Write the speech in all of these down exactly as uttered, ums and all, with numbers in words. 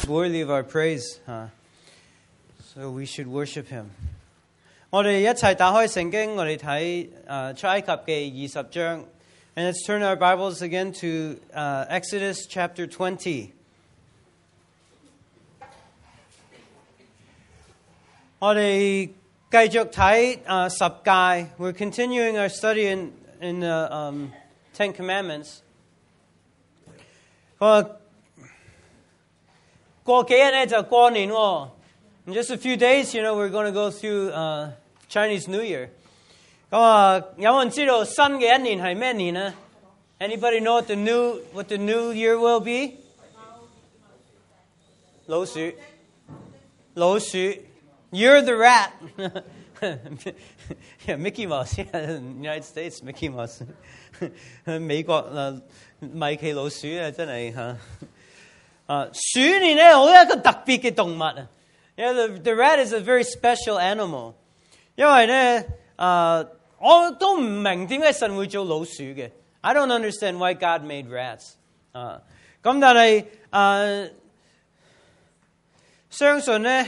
worthy of our praise, huh? So we should worship Him. 我哋一齊打開聖經，我哋睇誒出埃及記二十章。And let's turn our Bibles again to uh, Exodus chapter twenty. 我哋繼續睇誒十誡。We're continuing our study in in the um, Ten Commandments. 我過幾日咧就過年喎。In just a few days, you know, we're going to go through uh, Chinese New Year. 咁啊，有冇人知道新嘅一年係咩年啊 ？Anybody know what the new what the new year will be? 老鼠，老鼠。You're the rat. Yeah, Mickey Mouse. Yeah, in the United States, Mickey Mouse. 美國啊，米奇老鼠啊，真係嚇。啊，鼠年咧好一個特別嘅動物啊。Yeah, the the rat is a very special animal. 因為咧，啊，我都唔明點解神會做老鼠嘅。I don't understand why God made rats. 啊，咁但係啊，相信咧。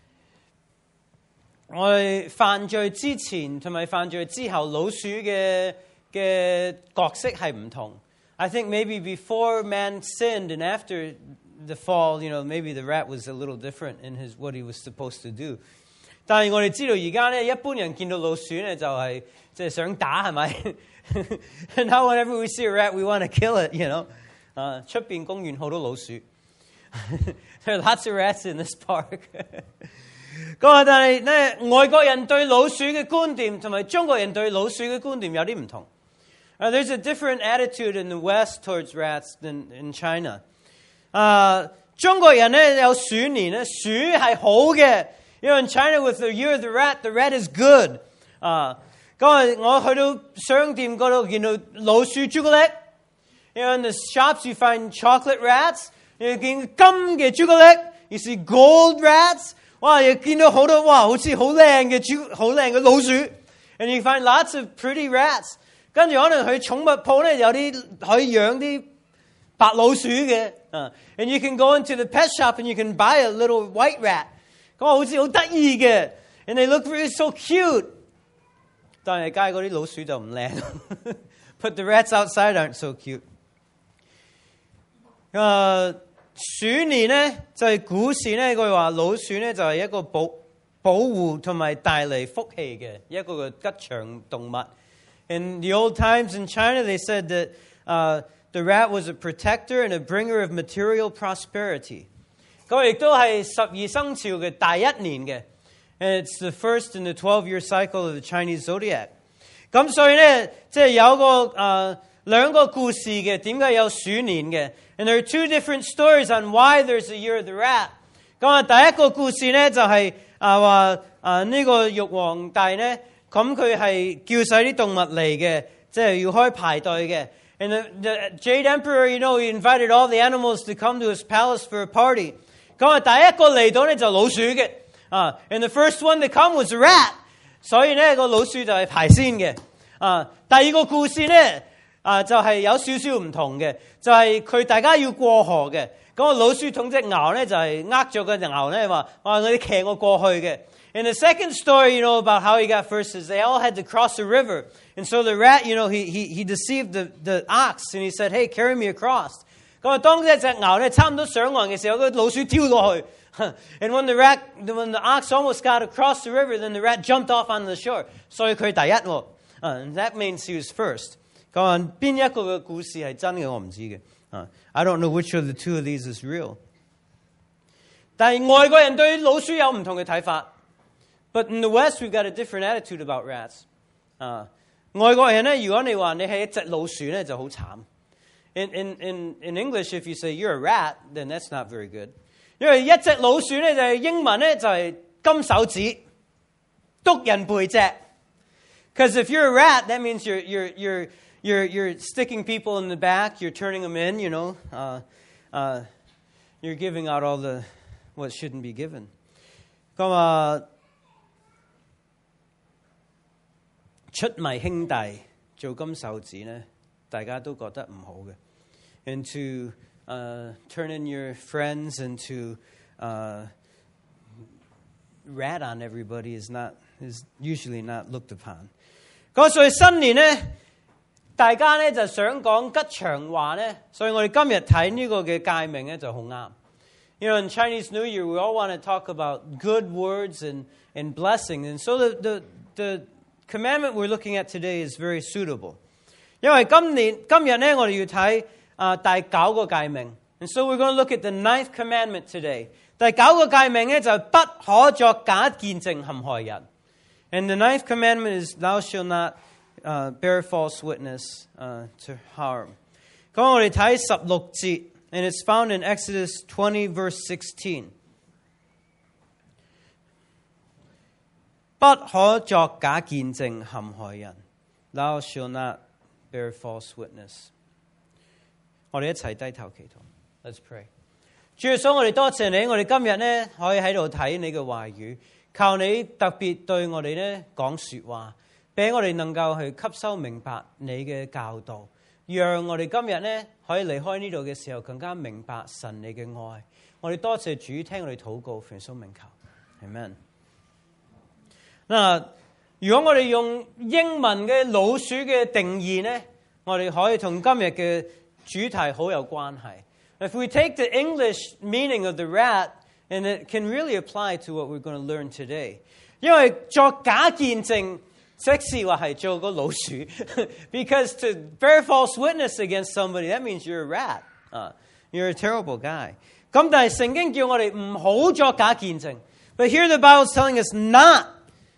我哋犯罪之前同埋犯罪之後，老鼠嘅嘅角色係唔同。I think maybe before man sinned and after the fall, you know, maybe the rat was a little different in his what he was supposed to do. 但係我哋知道而家咧，一般人見到老鼠咧就係即係想打係咪？And now whenever we see a rat, we want to kill it, you know. 啊，出邊公園好多老鼠。There are lots of rats in this park. 咁啊，但係咧，外國人對老鼠嘅觀點同埋中國人對老鼠嘅觀點有啲唔同。Uh, there's a different attitude in the West towards rats than in China. 啊、uh, ，中國人咧有鼠年咧，鼠係好嘅。You know, in China with the year of the rat, the rat is good. 啊，咁啊，我去到商店嗰度見到老鼠朱古力。You know, in the shops you find chocolate rats. 你見金嘅朱古力 ，you see gold rats. 哇！又見到好多哇，好似好靚嘅豬，好靚嘅老鼠。And you find lots of pretty rats. 跟住可能去寵物鋪咧，有啲可以養啲白老鼠嘅。啊 ，and you can go into the pet shop and you can buy a little white rat. 咁啊，好似好得意嘅。And they look really so cute. 但係街嗰啲老鼠就唔靚。But the rats outside aren't so cute. 啊、uh,。鼠年咧就係古時咧，佢話老鼠咧就係一個保保護同埋帶嚟福氣嘅一個嘅吉祥動物。In the old times in China, they said that uh, the rat was a protector and a bringer of material prosperity. 咁亦都係十二生肖嘅第一年嘅。And it's the first in the twelve-year cycle of the Chinese zodiac. 咁所以咧，即係有個誒。Uh, 兩個故事嘅，點解有鼠年嘅 ？And there are two different stories on why there's a year of the rat. 咁啊，第一個故事咧就係啊話啊呢個玉皇帝咧，咁佢係叫晒啲動物嚟嘅，即係要開排隊嘅。And the, the Jade Emperor, you know, he invited all the animals to come to his palace for a party. 咁啊，第一個嚟到咧就老鼠嘅，啊 ，and the first one to come was a rat. 所以咧個老鼠就係排先嘅。啊，第二個故事咧。啊，就係、是、有少少唔同嘅，就係、是、佢大家要過河嘅，咁個老鼠同隻牛咧就係呃咗個隻牛咧話，哇！我哋騎我過去嘅。And the second story, you know, about how he got first is they all had to cross a river, and so the rat, you know, he he he deceived the the ox, and he said, "Hey, carry me across." 咁啊，當呢隻牛咧差唔多上岸嘅時候，個老鼠跳過去。And when the rat, when the ox almost got across the river, then the rat jumped off on the shore. 所以佢第一喎，啊 ，and that means he was first. 講邊一個嘅故事係真嘅，我唔知嘅。啊 ，I don't know which of the two of these is real。但係外國人對老鼠有唔同嘅睇法。But in the West, we've got a different attitude about rats。啊，外國人咧，如果你話你係一隻老鼠咧，就好慘。In in in in English, if you say you're a rat, then that's not very good。因為一隻老鼠咧就係英文咧就係金手指，督人背脊。Because if you're a rat, that means you're you're you're You're you're sticking people in the back. You're turning them in. You know, uh, uh, you're giving out all the what shouldn't be given. 咁啊，出賣兄弟做金手指咧，大家都覺得唔好嘅。And to uh, turning your friends into uh, rat on everybody is not is usually not looked upon. 咁所以新年咧，大家咧就想講吉祥話咧，所以我哋今日睇呢個嘅誡命咧就好啱。You know, in Chinese New Year, we all want to talk about good words and and blessing, and so the the the commandment we're looking at today is very suitable. 因為今年今日咧，我哋要睇啊第九個誡命， and so we're going to look at the ninth commandment today. 第九個誡命咧就不可作假見證陷害人。And the ninth commandment is thou shalt not uh, bear false witness uh, to harm. 咁我哋睇十六節。And it's found in Exodus twenty, verse sixteen. 不可作假見證陷害人 Thou shalt not bear false witness. 我哋一齊低頭祈禱。Let's pray. 主耶穌，我哋多謝你，我哋今日呢可以喺度睇你嘅話語，靠你特別對我哋呢講說話，俾我哋能夠去吸收明白你嘅教導。讓我哋今日呢可以離開呢度嘅時候更加明白神你嘅愛。我哋多謝主聽我哋禱告，奉耶穌名求 Amen。 嗱，如果我哋用英文嘅老鼠嘅定義呢，我哋可以同今日嘅主題好有關係。If we take the English meaning of the rat, and it can really apply to what we're going to learn today. 因為作假見證即是話係做個老鼠，because to bear false witness against somebody, that means you're a rat. Uh, you're a terrible guy. 咁但係聖經叫我哋唔好作假見證。But here the Bible is telling us not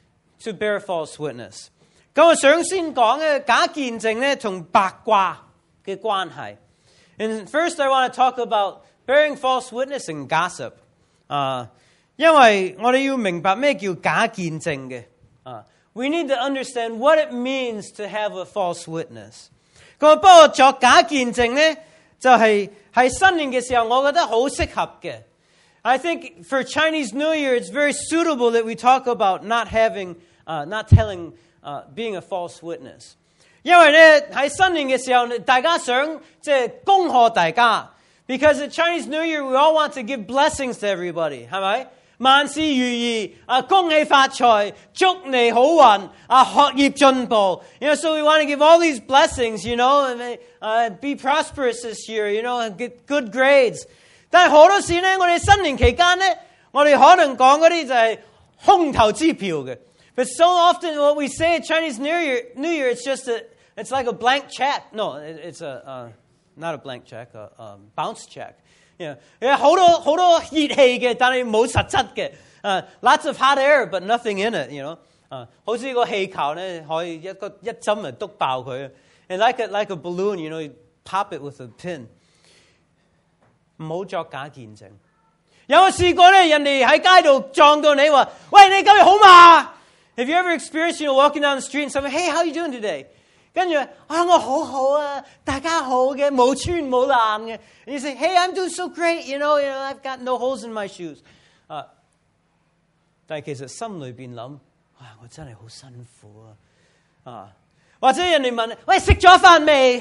to bear false witness. 咁我想先講嘅假見證咧，同八卦嘅關係。And first I want to talk about bearing false witness and gossip. 啊，因為我哋要明白咩叫假見證嘅。啊。We need to understand what it means to have a false witness. 咁不過作假見證咧，就係喺新年嘅時候，我覺得好適合嘅。I think for Chinese New Year, it's very suitable that we talk about not having, uh, not telling, uh, being a false witness. 因為咧喺新年嘅時候，大家想即係恭賀大家 ，because at Chinese New Year we all want to give blessings to everybody， 係咪？萬事如意啊！恭喜發財，祝你好運啊！學業進步。You know, so we want to give all these blessings, you know, and uh, be prosperous this year, you know, and get good grades. 但係好多時咧，我哋新年期間咧，我哋可能講嗰啲就係空頭支票嘅。But so often what we say at Chinese New Year, New Year, it's just a, it's like a blank check. No, it's a, uh, not a blank check, a um, bounce check. Yeah, 好多好多熱氣嘅，但係冇實質嘅。Uh, lots of hot air, but nothing in it. You know, 啊、uh, 好似個氣球咧，可以一個一針就篤爆佢。And like a like a balloon, you know, you pop it with a pin. 唔好作假見證。有冇試過咧？人哋喺街度撞到你話：喂，你今日好嘛 ？Have you ever experienced, you know, walking down the street and someone, hey, how are you doing today? 跟住啊，我好好啊，大家好嘅，冇穿冇爛嘅。And you say, hey, I'm doing so great, you know, you know, I've got no holes in my shoes. 啊，但係其實心裏邊諗，哇，我真係好辛苦啊！啊，或者人哋問，喂，食咗飯未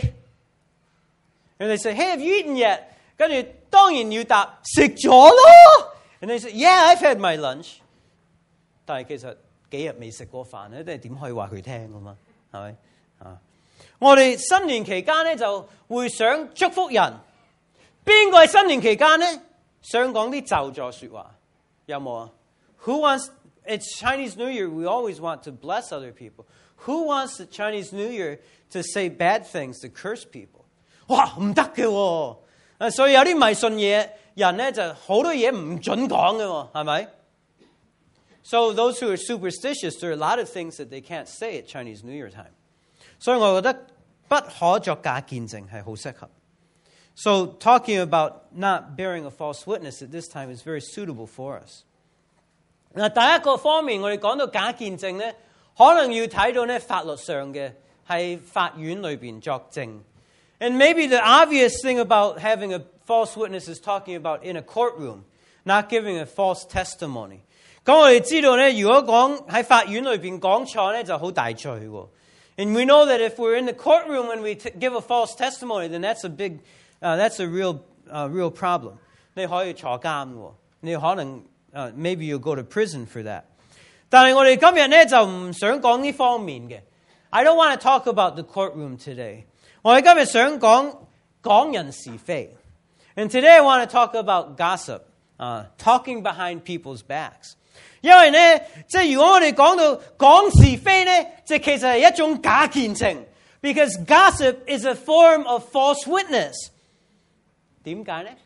？And they say, hey, have you eaten yet? 跟住當然要答食咗咯。And they say, yeah, I've had my lunch. 但係其實幾日未食過飯咧，都係點可以話佢聽噶嘛？係咪？啊！我哋新年期間咧就會想祝福人，邊個喺新年期間咧想講啲咒詛説話？有冇啊 ？Who wants? It's Chinese New Year. We always want to bless other people. Who wants the Chinese New Year to say bad things, to curse people? 哇，唔得嘅喎！啊，所以有啲迷信嘢人咧就好多嘢唔準講嘅喎，係咪？ So those who are superstitious, there are a lot of things that they can't say at Chinese New Year time. 所以我覺得不可作假見證係好適合。So talking about not bearing a false witness at this time is very suitable for us. 嗱，第一個方面我哋講到假見證咧，可能要睇到咧法律上嘅係法院裏邊作證。And maybe the obvious thing about having a false witness is talking about in a courtroom, not giving a false testimony. 咁我哋知道咧，如果講喺法院裏邊講錯咧，就好大罪喎。And we know that if we're in the courtroom and we t- give a false testimony, then that's a big, uh, that's a real uh, real problem. 你可以坐監喎，你可能、uh, maybe you'll go to prison for that. 但係我哋今日咧就唔想講呢方面嘅。I don't want to talk about the courtroom today. 我哋今日想講講人是非。And today I want to talk about gossip, uh, talking behind people's backs. 因為咧，即係如果我哋講到講是非咧，即係其實係一種假見證。Because gossip is a form of false witness. 點解呢？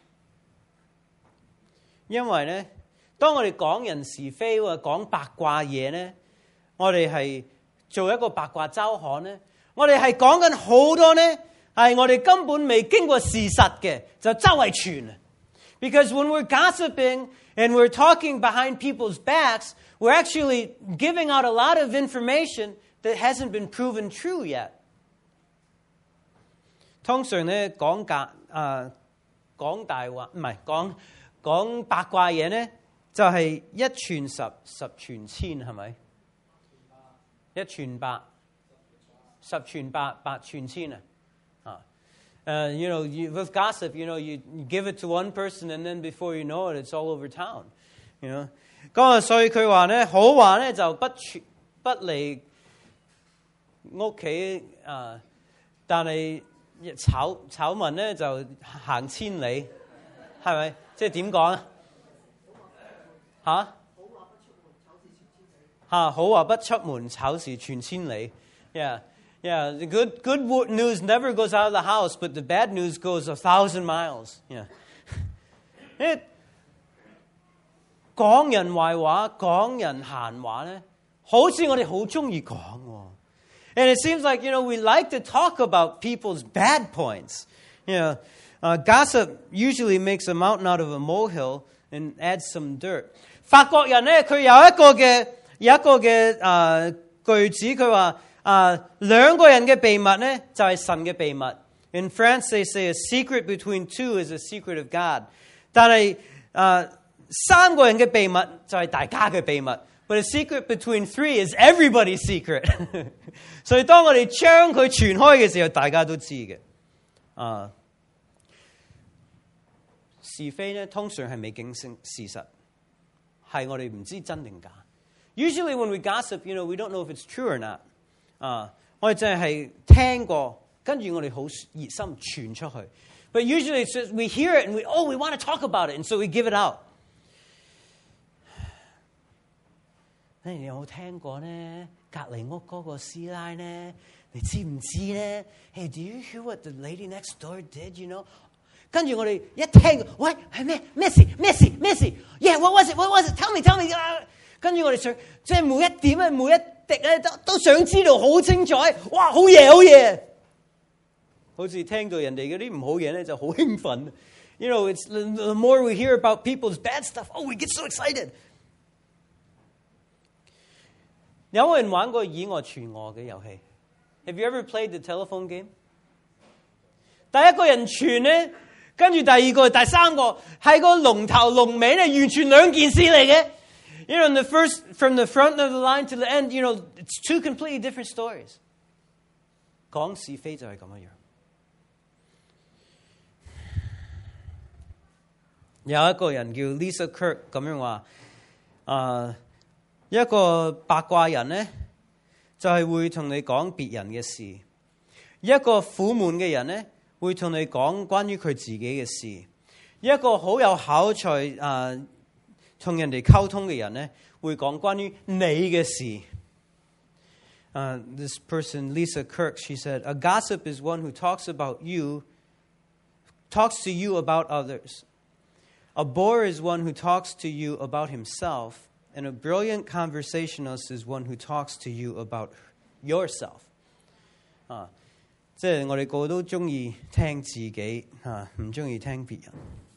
因為呢，當我哋講人是非或講八卦嘢呢，我哋係做一個八卦周刊呢，我哋係講緊好多呢，係我哋根本未經過事實嘅，就周圍傳。Because when we're gossiping and we're talking behind people's backs, we're actually giving out a lot of information that hasn't been proven true yet. 通常咧講假啊講大話，唔係講講八卦嘢咧，就係、是、一傳十，十傳千，係咪？一傳百，十傳百，百傳千啊！啊，誒、uh, ，you know, you, with gossip, you know, you, you give it to one person, and then before you know it, it's all over town. You know， 咁啊，所以佢話咧，好話咧就不傳不離屋企啊，但係。醜醜聞咧就行千里，係咪？即係點講啊？嚇嚇好話不出門，醜事傳千里。Yeah, yeah. The good good news never goes out of the house, but the bad news goes a thousand miles. Yeah. 講人壞話，講人閒話咧，好似我哋好中意講喎。And it seems like, you know, we like to talk about people's bad points. You know, uh, gossip usually makes a mountain out of a molehill and adds some dirt. 法國人咧，佢有一個嘅有一個嘅誒句子，佢話誒兩個人嘅秘密咧就係神嘅秘密。In France, they say a secret between two is a secret of God. 但係誒三個人嘅秘密就係大家嘅秘密。But a secret between three is everybody's secret. 所以當我哋將佢傳開嘅時候，大家都知嘅。啊，是非咧，通常係未經證事實，係我哋唔知真定假。Usually when we gossip, you know, we don't know if it's true or not. 啊，我哋淨係聽過，跟住我哋好熱心傳出去。But usually it's just we hear it and we oh we want to talk about it, and so we give it out. 你有冇聽過呢？隔離屋嗰個師奶呢？你知唔知呢？ Hey, do you hear what the lady next door did? You know？ 跟住我哋一聽，喂係咩咩事咩事咩事 ？Yeah, what was it? What was it? Tell me, tell me。跟住我哋想，即係每一點咧，每一滴咧，都都想知道好清楚。哇，好嘢好嘢！好似聽到人哋嗰啲唔好嘢咧，就好興奮。You know, it's the more we hear about people's bad stuff, oh, we get so excited. 有冇人玩過以訛傳訛嘅遊戲 ？Have you ever played the telephone game？ 第一個人傳咧，跟住第二個、第三個係個龍頭龍尾咧，完全兩件事嚟嘅。You know, in the first, from the front of the line to the end, you know, it's two completely different stories. 講是非就係咁樣。有一個人叫 Lisa Kirk 咁樣話，啊、uh,。一個八卦人呢，就係、是、會同你講別人嘅事；一個苦悶嘅人呢，會同你講關於佢自己嘅事；一個好有口才啊，同、呃、人哋溝通嘅人呢，會講關於你嘅事。Uh, this person, Lisa Kirk, she said, "A gossip is one who talks about you, talks to you about others. A bore is one who talks to you about himself.And a brilliant conversationalist is one who talks to you about yourself. 啊，即係我哋個個都中意聽自己，嚇唔中意聽別人。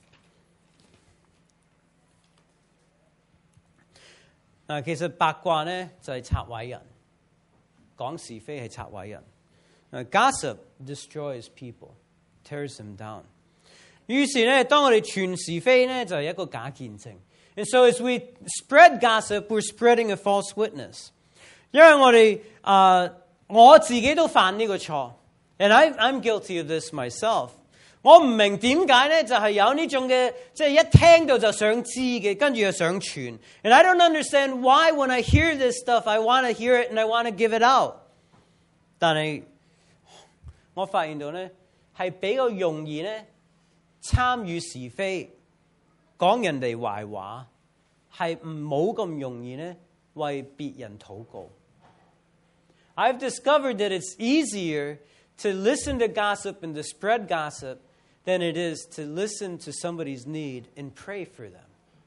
嗱，其實八卦咧就係拆毀人，講是非係拆毀人。Uh, gossip destroys people, tears them down. 於是咧，當我哋傳是非咧，就係一個假見證。And so as we spread gossip, we're spreading a false witness. 因為我哋啊、uh, 我自己都犯呢個錯 ，and I, I'm guilty of this myself. 我唔明點解咧，就係有呢種嘅，即係一聽到就想知嘅，跟住又想傳。And I don't understand why when I hear this stuff, I want to hear it and I want to give it out. 但係我發現到咧，係比較容易咧參與是非，講人哋壞話，係唔冇咁容易咧為別人禱告。I've discovered that it's easier to listen to gossip and to spread gossip than it is to listen to somebody's need and pray for them.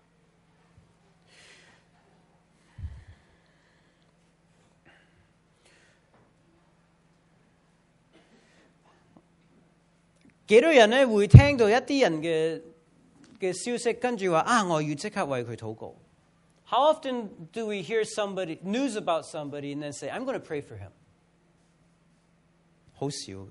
幾多人咧會聽到一啲人嘅嘅消息，跟住話啊，我要即刻為佢禱告。How often do we hear somebody news about somebody and then say, I'm going to pray for him? 好少嘅。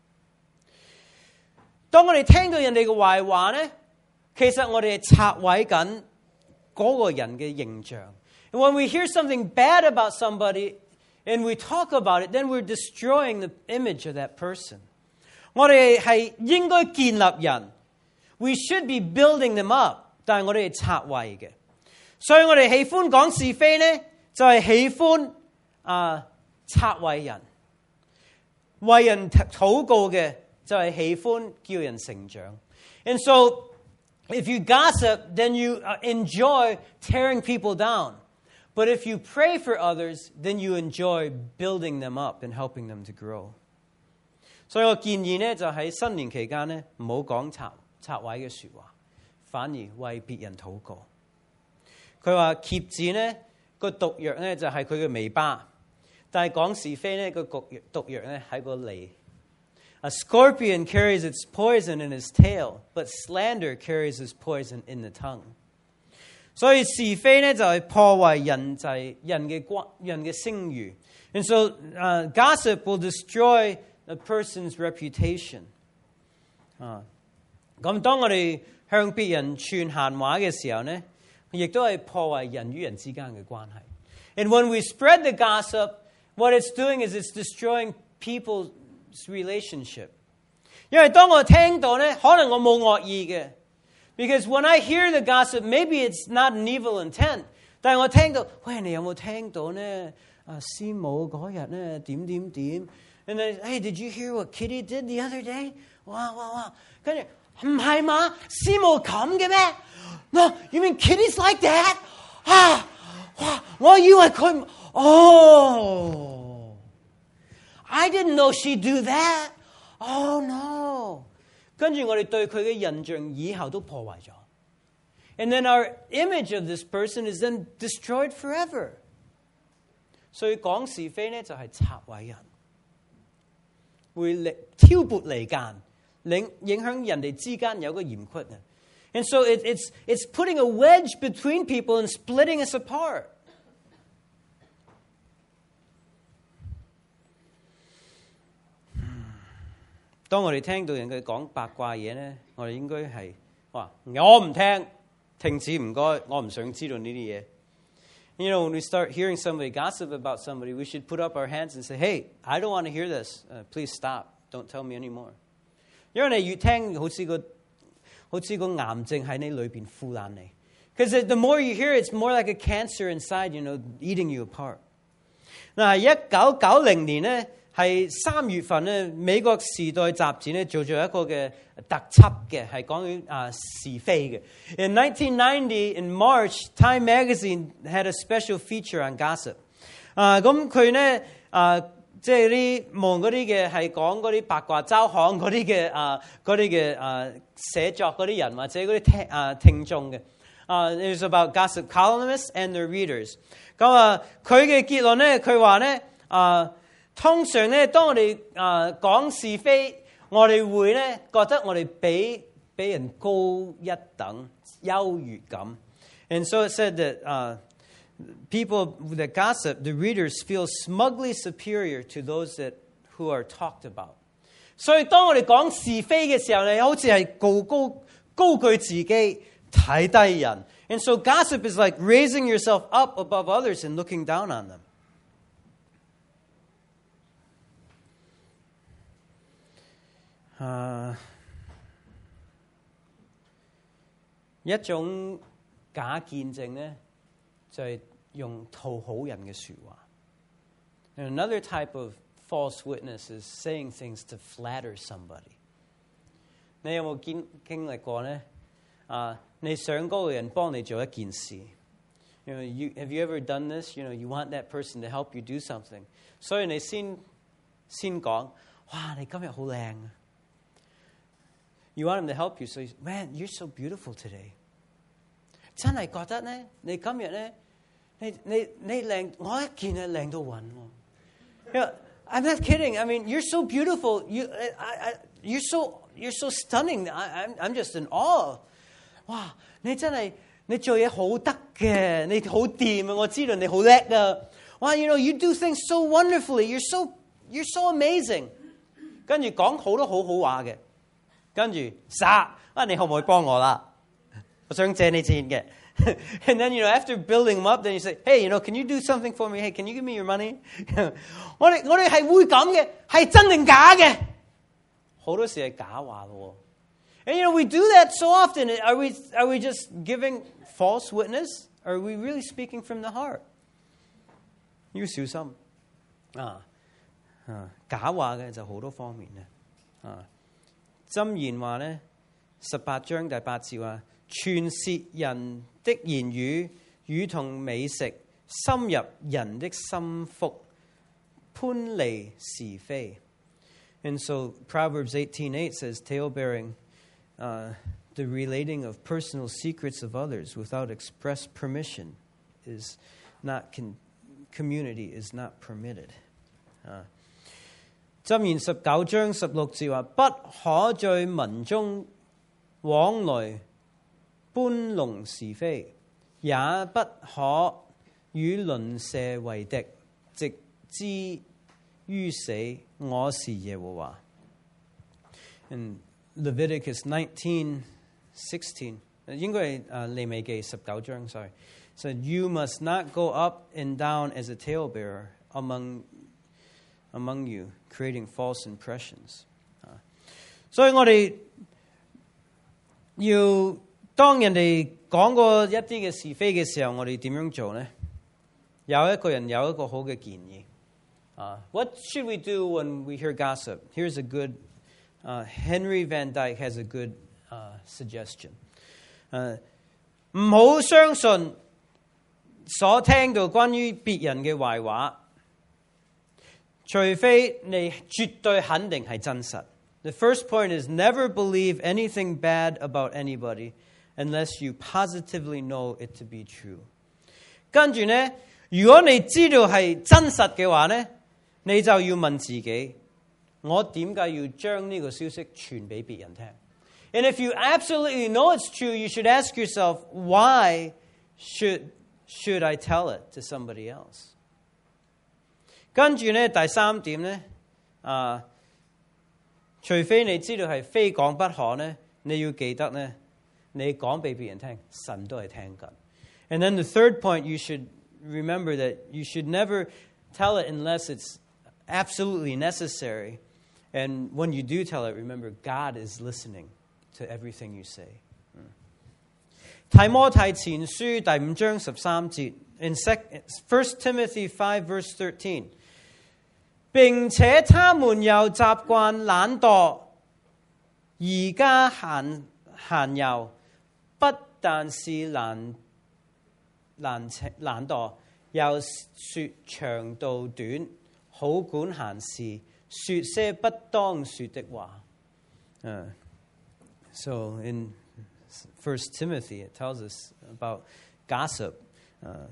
當我哋聽到人哋嘅壞話咧，其實我哋係拆毀緊嗰個人嘅形象。And when we hear something bad about somebody and we talk about it, then we're destroying the image of that person. 我哋係應該建立人 ，we should be building them up， 但係我哋係拆毀嘅。所以我哋喜歡講是非咧，就係、是、喜歡啊、呃、拆毀人。為人禱告嘅就係喜歡叫人成長。And so, if you gossip, then you enjoy tearing people down. But if you pray for others, then you enjoy building them up and helping them to grow. 所以我建議咧，就喺新年期間咧，唔好講拆拆毀嘅説話，反而為別人禱告。佢話蠍子咧個毒藥咧就係佢嘅尾巴。但係講是非咧，個毒藥毒藥咧喺個脷。A scorpion carries its poison in its tail, but slander carries its poison in the tongue. 所以是非咧就係破壞人就係人嘅關人嘅聲譽。And so, uh, gossip will destroy a person's reputation. 啊，咁當我哋向別人傳閒話嘅時候咧，亦都係破壞人與人之間嘅關係。And when we spread the gossip, what it's doing is it's destroying people's relationship. 因為當我聽到咧，可能我冇惡意嘅 ，because when I hear the gossip, maybe it's not an evil intent. 但係我聽到，喂，你有冇聽到咧？啊，師母嗰日咧點點點 ，and then, hey, did you hear what Kitty did the other day? 哇哇哇！跟住唔係嘛？師母咁嘅咩 ？No, you mean Kitty's like that? 啊，哇！我以為佢。Oh, I didn't know she'd do that. Oh no. 跟住我哋對佢嘅印象以後都破壞咗。And then our image of this person is then destroyed forever. 所以講是非呢就係拆毀人，會挑撥離間，影影響人哋之間有個嫌隙啊。And so it, it's it's putting a wedge between people and splitting us apart. 當我哋聽到人哋講八卦嘢咧，我哋應該係話我唔聽，停止唔該，我唔想知道呢啲嘢。You know, when we start hearing somebody gossip about somebody, we should put up our hands and say, "Hey, I don't want to hear this. Uh, please stop. Don't tell me anymore." 因為你越聽，好似個好似個癌症喺你裏邊腐爛你。Because the more you hear, it's more like a cancer inside, you know, eating you apart. 嗱，一九九零年咧。係三月份咧，美國時代雜誌咧做咗一個嘅特輯嘅，係講緊啊是非嘅。In nineteen ninety, in March, Time Magazine had a special feature on gossip。啊，咁佢咧啊，即係啲望嗰啲嘅係講嗰啲八卦周刊嗰啲嘅啊嗰啲嘅啊寫作嗰啲人或者嗰啲聽啊聽眾嘅。啊 ，it was about gossip columnists and their readers。咁啊，佢嘅結論咧，佢話咧啊。通常咧，當我哋啊、呃、講是非，我哋會咧覺得我哋比比人高一等，優越感。And so it said that uh, people that gossip, the readers feel smugly superior to those that who are talked about. 所以當我哋講是非嘅時候咧，好似係高高高舉自己，睇低人。And so gossip is like raising yourself up above others and looking down on them. 啊， 一種假見證咧，就係用討好人嘅説話。And another type of false witness is saying things to flatter somebody. 你有冇經經歷過咧？啊，你想嗰個人幫你做一件事。You know, you, have you ever done this? You know, you want that person to help you do something. 所以你先先講，哇，你今日好靚啊！ You want him to help you, so you, man, you're so beautiful today. 真係覺得咧，你今日咧，你你你靚，我一見係靚到暈喎。Yeah, I'm not kidding. I mean, you're so beautiful. You, I, I, you're so, you're so stunning. I, I'm, I'm just in awe. 哇，你真係你做嘢好得嘅，你好掂啊！我知道你好叻啊！哇 ，you know, you do things so wonderfully. You're so, you're so amazing. 跟住講好多好好話嘅，跟住殺啊！你可唔可以幫我啦？我想借你錢嘅。And then, you know, after building them up, then you say, hey, you know, can you do something for me? Hey, can you give me your money? 我哋我哋係會咁嘅，係真定假嘅？好多時係假話咯。And you know, we do that so often. Are we are we just giving false witness? Or are we really speaking from the heart? 要小心啊啊！假話嘅就好多方面咧啊。箴言話咧，十八章第八節話。傳舌人的言語，如同美食，深入人的心腹，攀離是非。And so Proverbs eighteen eight says, tale-bearing, uh, the relating of personal secrets of others without express permission is not con- community is not permitted. 啊，箴言十九章十六節話：不可在民中往來搬弄是非，也不可與鄰舍為敵，直至於死。我是耶和華。In Leviticus nineteen sixteen， 應該係誒利未記十九章 ，sorry， said you must not go up and down as a talebearer among among you, creating false impressions。所以我哋要。當人哋講過一啲嘅是非嘅時候，我哋點樣做呢？有一個人有一個好嘅建議。Uh, what should we do when we hear gossip? Here's a good, uh, Henry Van Dyke has a good uh, suggestion. 唔好相信所聽到關於別人嘅壞話，除非你絕對肯定係真實。The first point is never believe anything bad about anybody.Unless you positively know it to be true。 跟住呢，如果你知道係真實嘅話呢，你就要問自己，我點解要將呢個消息傳俾別人聽？ And if you absolutely know it's true, you should ask yourself, why should, should I tell it to somebody else？ 跟住呢，第三點呢，啊，除非你知道係非講不可呢，你要記得呢。你講俾別人聽，神都係聽緊。And then the third point, you should remember that you should never tell it unless it's absolutely necessary. And when you do tell it, remember God is listening to everything you say. 提摩太前書第五章十三節 in First Timothy five verse thirteen， 並且他們又習慣懶惰，而家閒閒遊。不但是懶懶懶惰，又說長道短，好管閒事，說些不當說的話。Uh, so in First Timothy, it tells us about gossip, uh,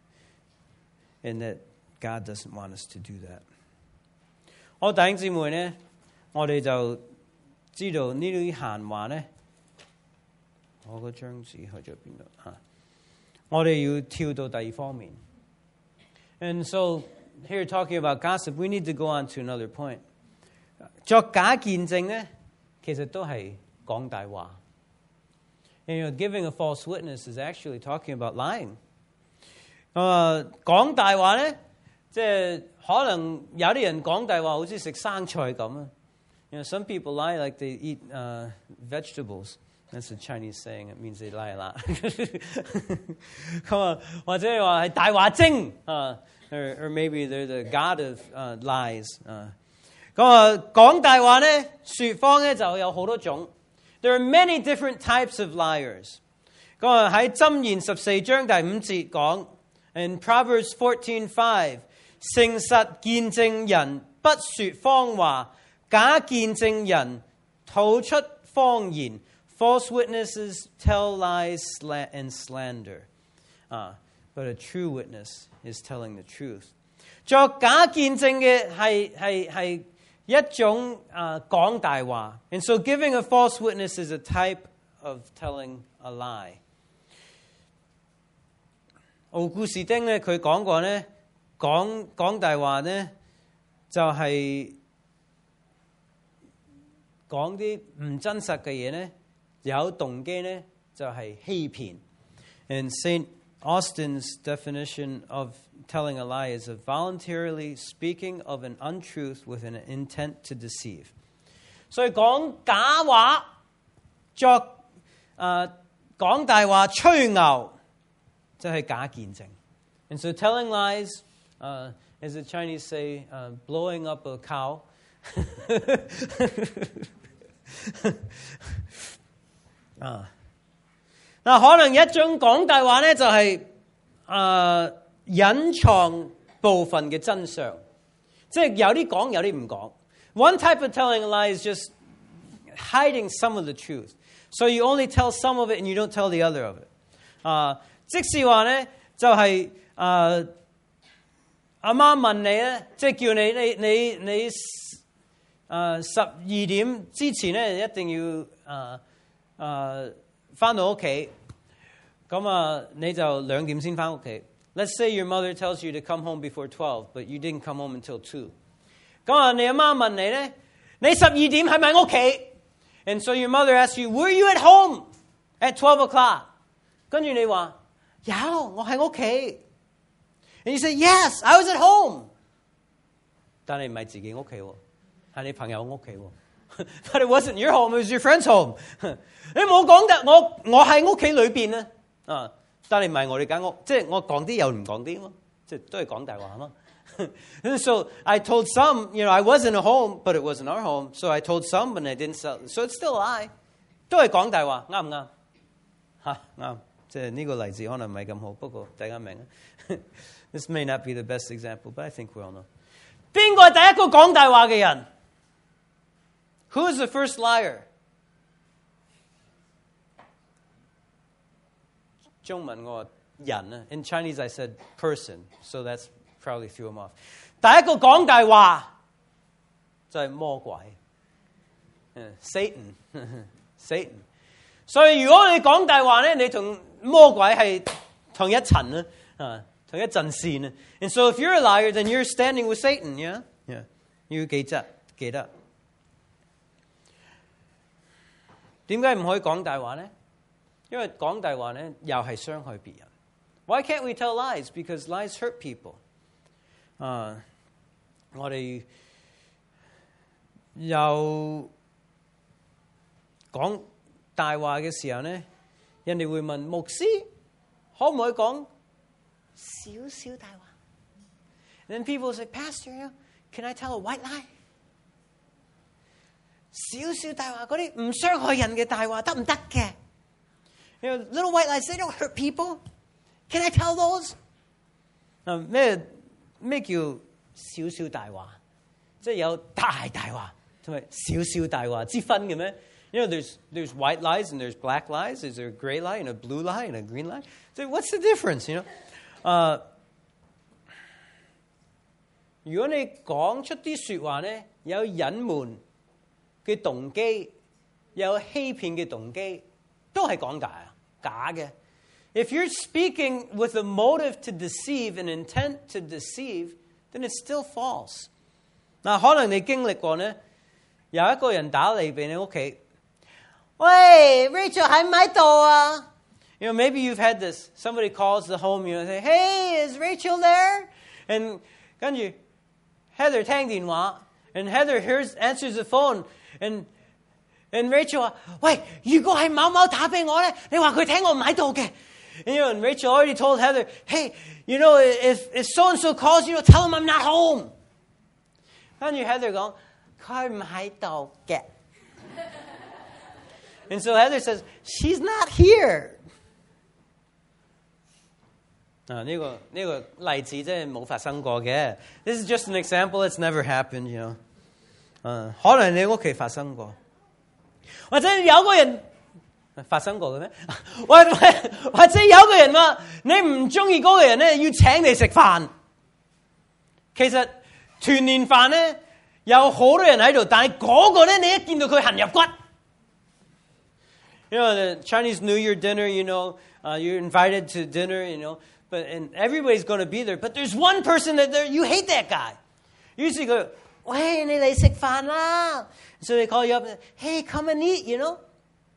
and that God doesn't want us to do that. 我弟兄姊妹呢，我哋就知道呢啲閒話呢。我嗰張紙去咗邊度啊？我哋要跳到第二方面。And so here talking about gossip, we need to go on to another point. 作假見證咧，其實都係講大話。And you know, giving a false witness is actually talking about lying. 誒，講大話咧，即係可能有啲人講大話，好似食生菜咁啊。You know, some people lie like they eat uh, vegetables. That's a Chinese saying. It means they lie a lot. 咁啊，或者話係大話精啊 ，or or maybe they're the god of uh, lies 啊。咁啊，講大話咧，説謊咧就有好多種。There are many different types of liars. 咁啊喺箴言十四章第五節講 ，in Proverbs fourteen five， 誠實見證人不説謊話，假見證人吐出謊言。False witnesses tell lies and slander. Uh, but a true witness is telling the truth. 作假見證嘅係係係一種啊講大話。And so giving a false witness is a type of telling a lie. 奧古斯丁咧，佢講過咧，講講大話咧，就係講啲唔真實嘅嘢咧。有動機呢，就係欺騙。And Saint Austin's definition of telling a lie is of voluntarily speaking of an untruth with an intent to deceive. 所以講假話、作誒講大話、吹牛，就係假見證。And so telling lies, uh, as the Chinese say, uh, blowing up a cow. 啊，嗱，可能一種講大話咧，就係誒隱藏部分嘅真相，即係有啲講，有啲唔講。One type of telling a lie is just hiding some of the truth, so you only tell some of it and you don't tell the other of it. 啊，即是話咧，就係誒阿媽問你咧，即係叫你你你你誒十二點之前咧，一定要誒。Uh, 誒翻到屋企，咁啊你就兩點先翻屋企。Let's say your mother tells you to come home before twelve, but you didn't come home until two. 咁啊，你阿媽問你咧，你十二點係咪屋企 ？And so your mother asks you, were you at home at twelve o'clock? 跟住你話有，我喺屋企。And you say, yes, I was at home. 但係唔係自己屋企喎，係你朋友屋企喎。But it wasn't your home, it was your friend's home. 你冇講得，我我喺屋企裏邊咧，啊！但係唔係我哋間屋，即係我講啲又唔講啲咯，即係都係講大話嘛。So I told some, you know, I wasn't at home, but it wasn't our home. So I told some, but I didn't sell. So it's still a lie. 都係講大話，啱唔啱？嚇啱，即係呢個例子可能唔係咁好，不過大家明啊。This may not be the best example, but I think we all know. 邊個係第一個講大話嘅人？Who is the first liar? 中文我話人啊 In Chinese I said person, so that's probably threw him off. 第一個講大話就係魔鬼 Satan. Satan. 所以如果你講大話咧，你同魔鬼係同一層啦，啊，同一陣線啊。And so if you're a liar, then you're standing with Satan, yeah? Yeah. 要記得記得。點解唔可以講大話咧？因為講大話咧，又係傷害別人。Why can't we tell lies? Because lies hurt people. 啊，我哋又講大話嘅時候咧，人哋會問牧師可唔可以講少少大話 ？And then people say, Pastor, you know, can I tell a white lie? 少少大話嗰啲唔傷害人嘅大話得唔得嘅？ You know, little white lies, they don't hurt people. Can I tell those? 啊，咩咩叫少少大話？即係有大大話同埋少少大話之分嘅咩？ You know, there's there's white lies and there's black lies. There's a gray lie and a blue lie and a green lie. So what's the difference? You know? 啊，如果你講出啲説話咧，有隱瞞嘅動機，有欺騙嘅動機，都係講假啊，假嘅。If you're speaking with a motive to deceive, an intent to deceive, then it's still false. 嗱，可能你經歷過咧，有一個人打嚟俾你屋企，喂 ，Rachel 喺唔喺度啊？ You know, maybe you've had this. Somebody calls the home, you know, say, Hey, is Rachel there? And 跟住 Heather 聽電話 and Heather hears answers the phone. And And Rachel 話：喂，如果係某某打俾我咧，你話佢聽我唔喺度嘅。And, you know, and Rachel already told Heather, hey, you know, if, if so-and-so calls, you know, tell him I'm not home. 跟住 Heather 講，佢唔喺度嘅。And so Heather says, she's not here. 啊，呢個呢個例子真係冇發生過嘅。This is just an example. It's never happened, you know. 啊，可能你屋企發生過，或者有個人發生過嘅咩？或或者有個人話你唔中意嗰個人咧，要請你食飯。其實團年飯咧有好多人喺度，但係嗰個咧你一見到佢痕入骨。You know, the Chinese New Year dinner, you know, uh, you're invited to dinner, you know, but and everybody's going to be there. But there's one person that there, you hate that guy. Usually go, 喂，你嚟食飯啦。So they call you up, hey, come and eat, you know.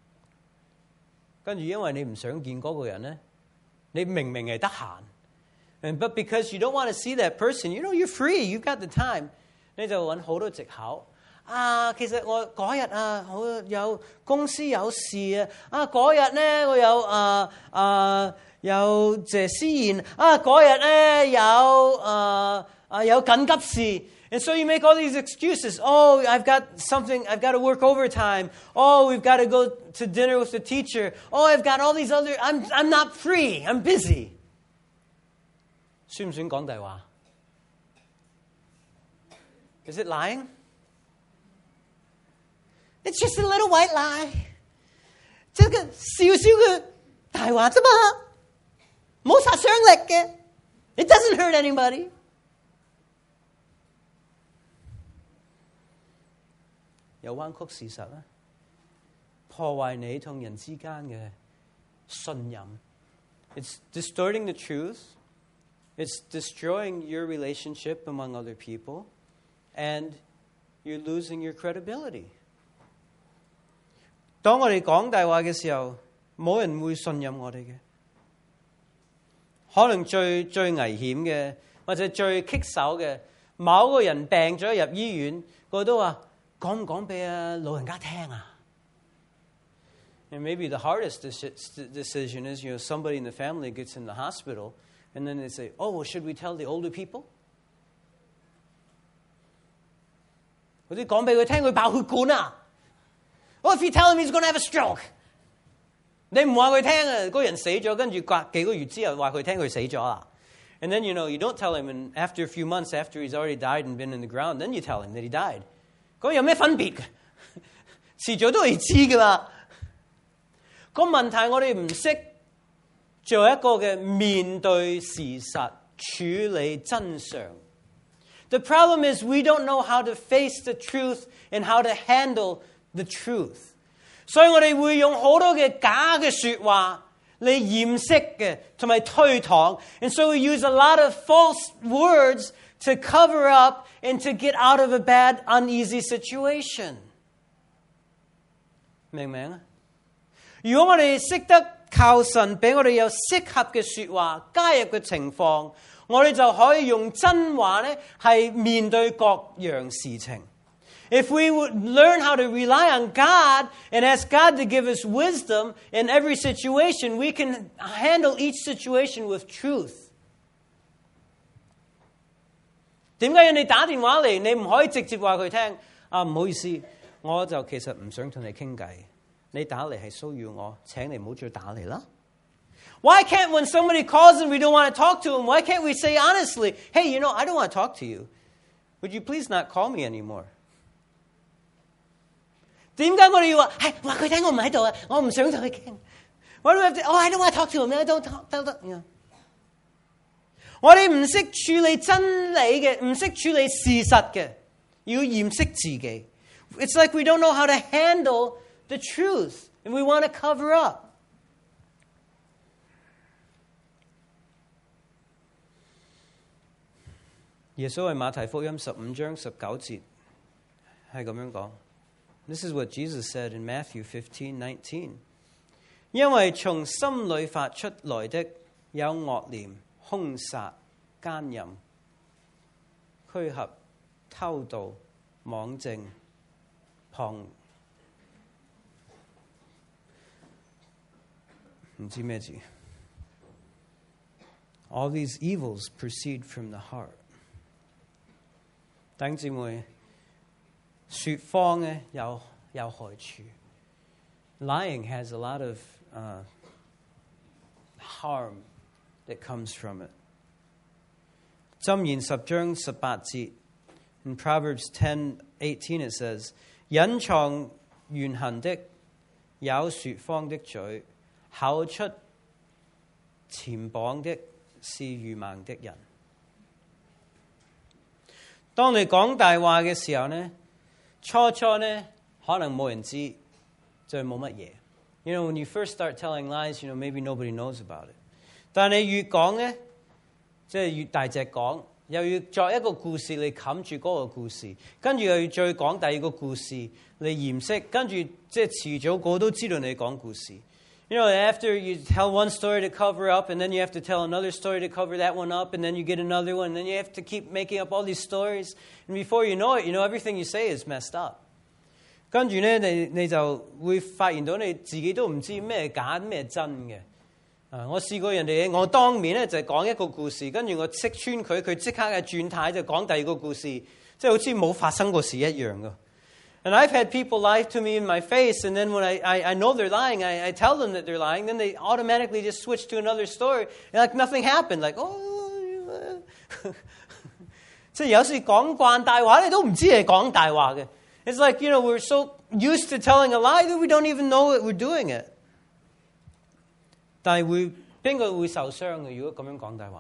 跟住因為你唔想見嗰個人咧，你明明係得閒， and but because you don't want to see that person, you know, you're free, you've got the time. 你就揾好多藉口。啊，其實我嗰日啊，我有公司有事啊，啊嗰日咧我有啊啊有謝思燕，啊嗰日咧有啊啊有緊急事。And so you make all these excuses. Oh, I've got something, I've got to work overtime. Oh, we've got to go to dinner with the teacher. Oh, I've got all these other, I'm, I'm not free, I'm busy. 算唔算講大話? Is it lying? It's just a little white lie. 即係個少少嘅大話啫嘛，冇殺傷力嘅。It doesn't hurt anybody. 有彎曲事實啦，破壞你同人之間嘅信任。It's distorting the truth. It's destroying your relationship among other people, and you're losing your credibility. 當我哋講大話嘅時候，冇人會信任我哋嘅。可能最最危險嘅，或者最棘手嘅，某個人病咗入醫院，佢都話講唔講俾啊老人家聽啊？ And maybe the hardest decision is, you know, somebody in the family gets in the hospital, and then they say, "Oh, well, should we tell the older people?" 嗰啲講俾佢聽，佢爆血管啊！ Oh, if you tell him he's going to have a stroke， 你唔話佢聽啊，嗰個人死咗，跟住隔幾個月之後話佢聽佢死咗啦。And then, you know, you don't tell him, and after a few months after he's already died and been in the ground, then you tell him that he died。咁有咩分別嘅？遲早都係知㗎嘛。個問題我哋唔識做一個嘅面對事實、處理真相。The problem is we don't know how to face the truth and how to handle the truth. 所以我哋會用好多嘅假嘅說話嚟掩飾嘅，同埋推搪。And so we use a lot of false words to cover up and to get out of a bad, uneasy situation. 明唔明啊？如果我哋識得靠神俾我哋有適合嘅說話加入嘅情況，我哋就可以用真話咧係面對各樣事情。If we would learn how to rely on God and ask God to give us wisdom in every situation, we can handle each situation with truth. 點解要你打電話嚟？你唔可以直接話佢聽啊，唔好意思，我就其實唔想同你傾偈。你打嚟係騷擾我，請你唔好再打嚟啦。Why can't when somebody calls and we don't want to talk to them, why can't we say honestly, hey, you know, I don't want to talk to you. Would you please not call me anymore? 點解我哋要話係話佢聽我唔喺度啊？我唔想同佢傾。Why do we have to? Oh, I don't want to talk to him. I don't talk. Don't, don't, you know. 我哋唔識處理真理嘅，唔識處理事實嘅，要掩飾自己。It's like we don't know how to handle the truth, and we want to cover up. 耶穌喺馬太福音十五章十九節係咁樣講。This is what Jesus said in Matthew fifteen nineteen. 因為從心裏發出來的有惡念、兇殺、奸淫、虛合、偷盜、妄證、旁唔知咩字。All these evils proceed from the heart。弟兄姊妹，説謊咧有有害處。Lying has a lot of uh, harm that comes from it。箴言十章十八節 ，in Proverbs ten eighteen it says， 隱藏怨恨的有説謊的嘴，口出讒謗的是愚盲的人。當你講大話嘅時候呢，初初呢可能冇人知，就冇乜嘢。You know, when you first start telling lies, you know, maybe nobody knows about it。但你越講呢，即係越大隻講，又要作一個故事嚟冚住嗰個故事，跟住又要再講第二個故事嚟掩飾，跟住即係遲早個都知道你講故事。You know, after you tell one story to cover up, and then you have to tell another story to cover that one up, and then you get another one, and then you have to keep making up all these stories. And before you know it, you know, everything you say is messed up. 跟住咧，你你就會發現到你自己都唔知咩假咩真嘅。啊，我試過人哋，我當面咧就講一個故事，跟住我識穿佢，佢即刻嘅轉態就講第二個故事，即係好似冇發生過事一樣噶。And I've had people lie to me in my face, and then when I, I, I know they're lying, I, I tell them that they're lying, then they automatically just switch to another story, and like nothing happened, like, oh, 即係有時講慣大話，你都唔知係講大話嘅。It's like, you know, we're so used to telling a lie that we don't even know that we're doing it. 但係會邊個會受傷嘅？如果咁樣講大話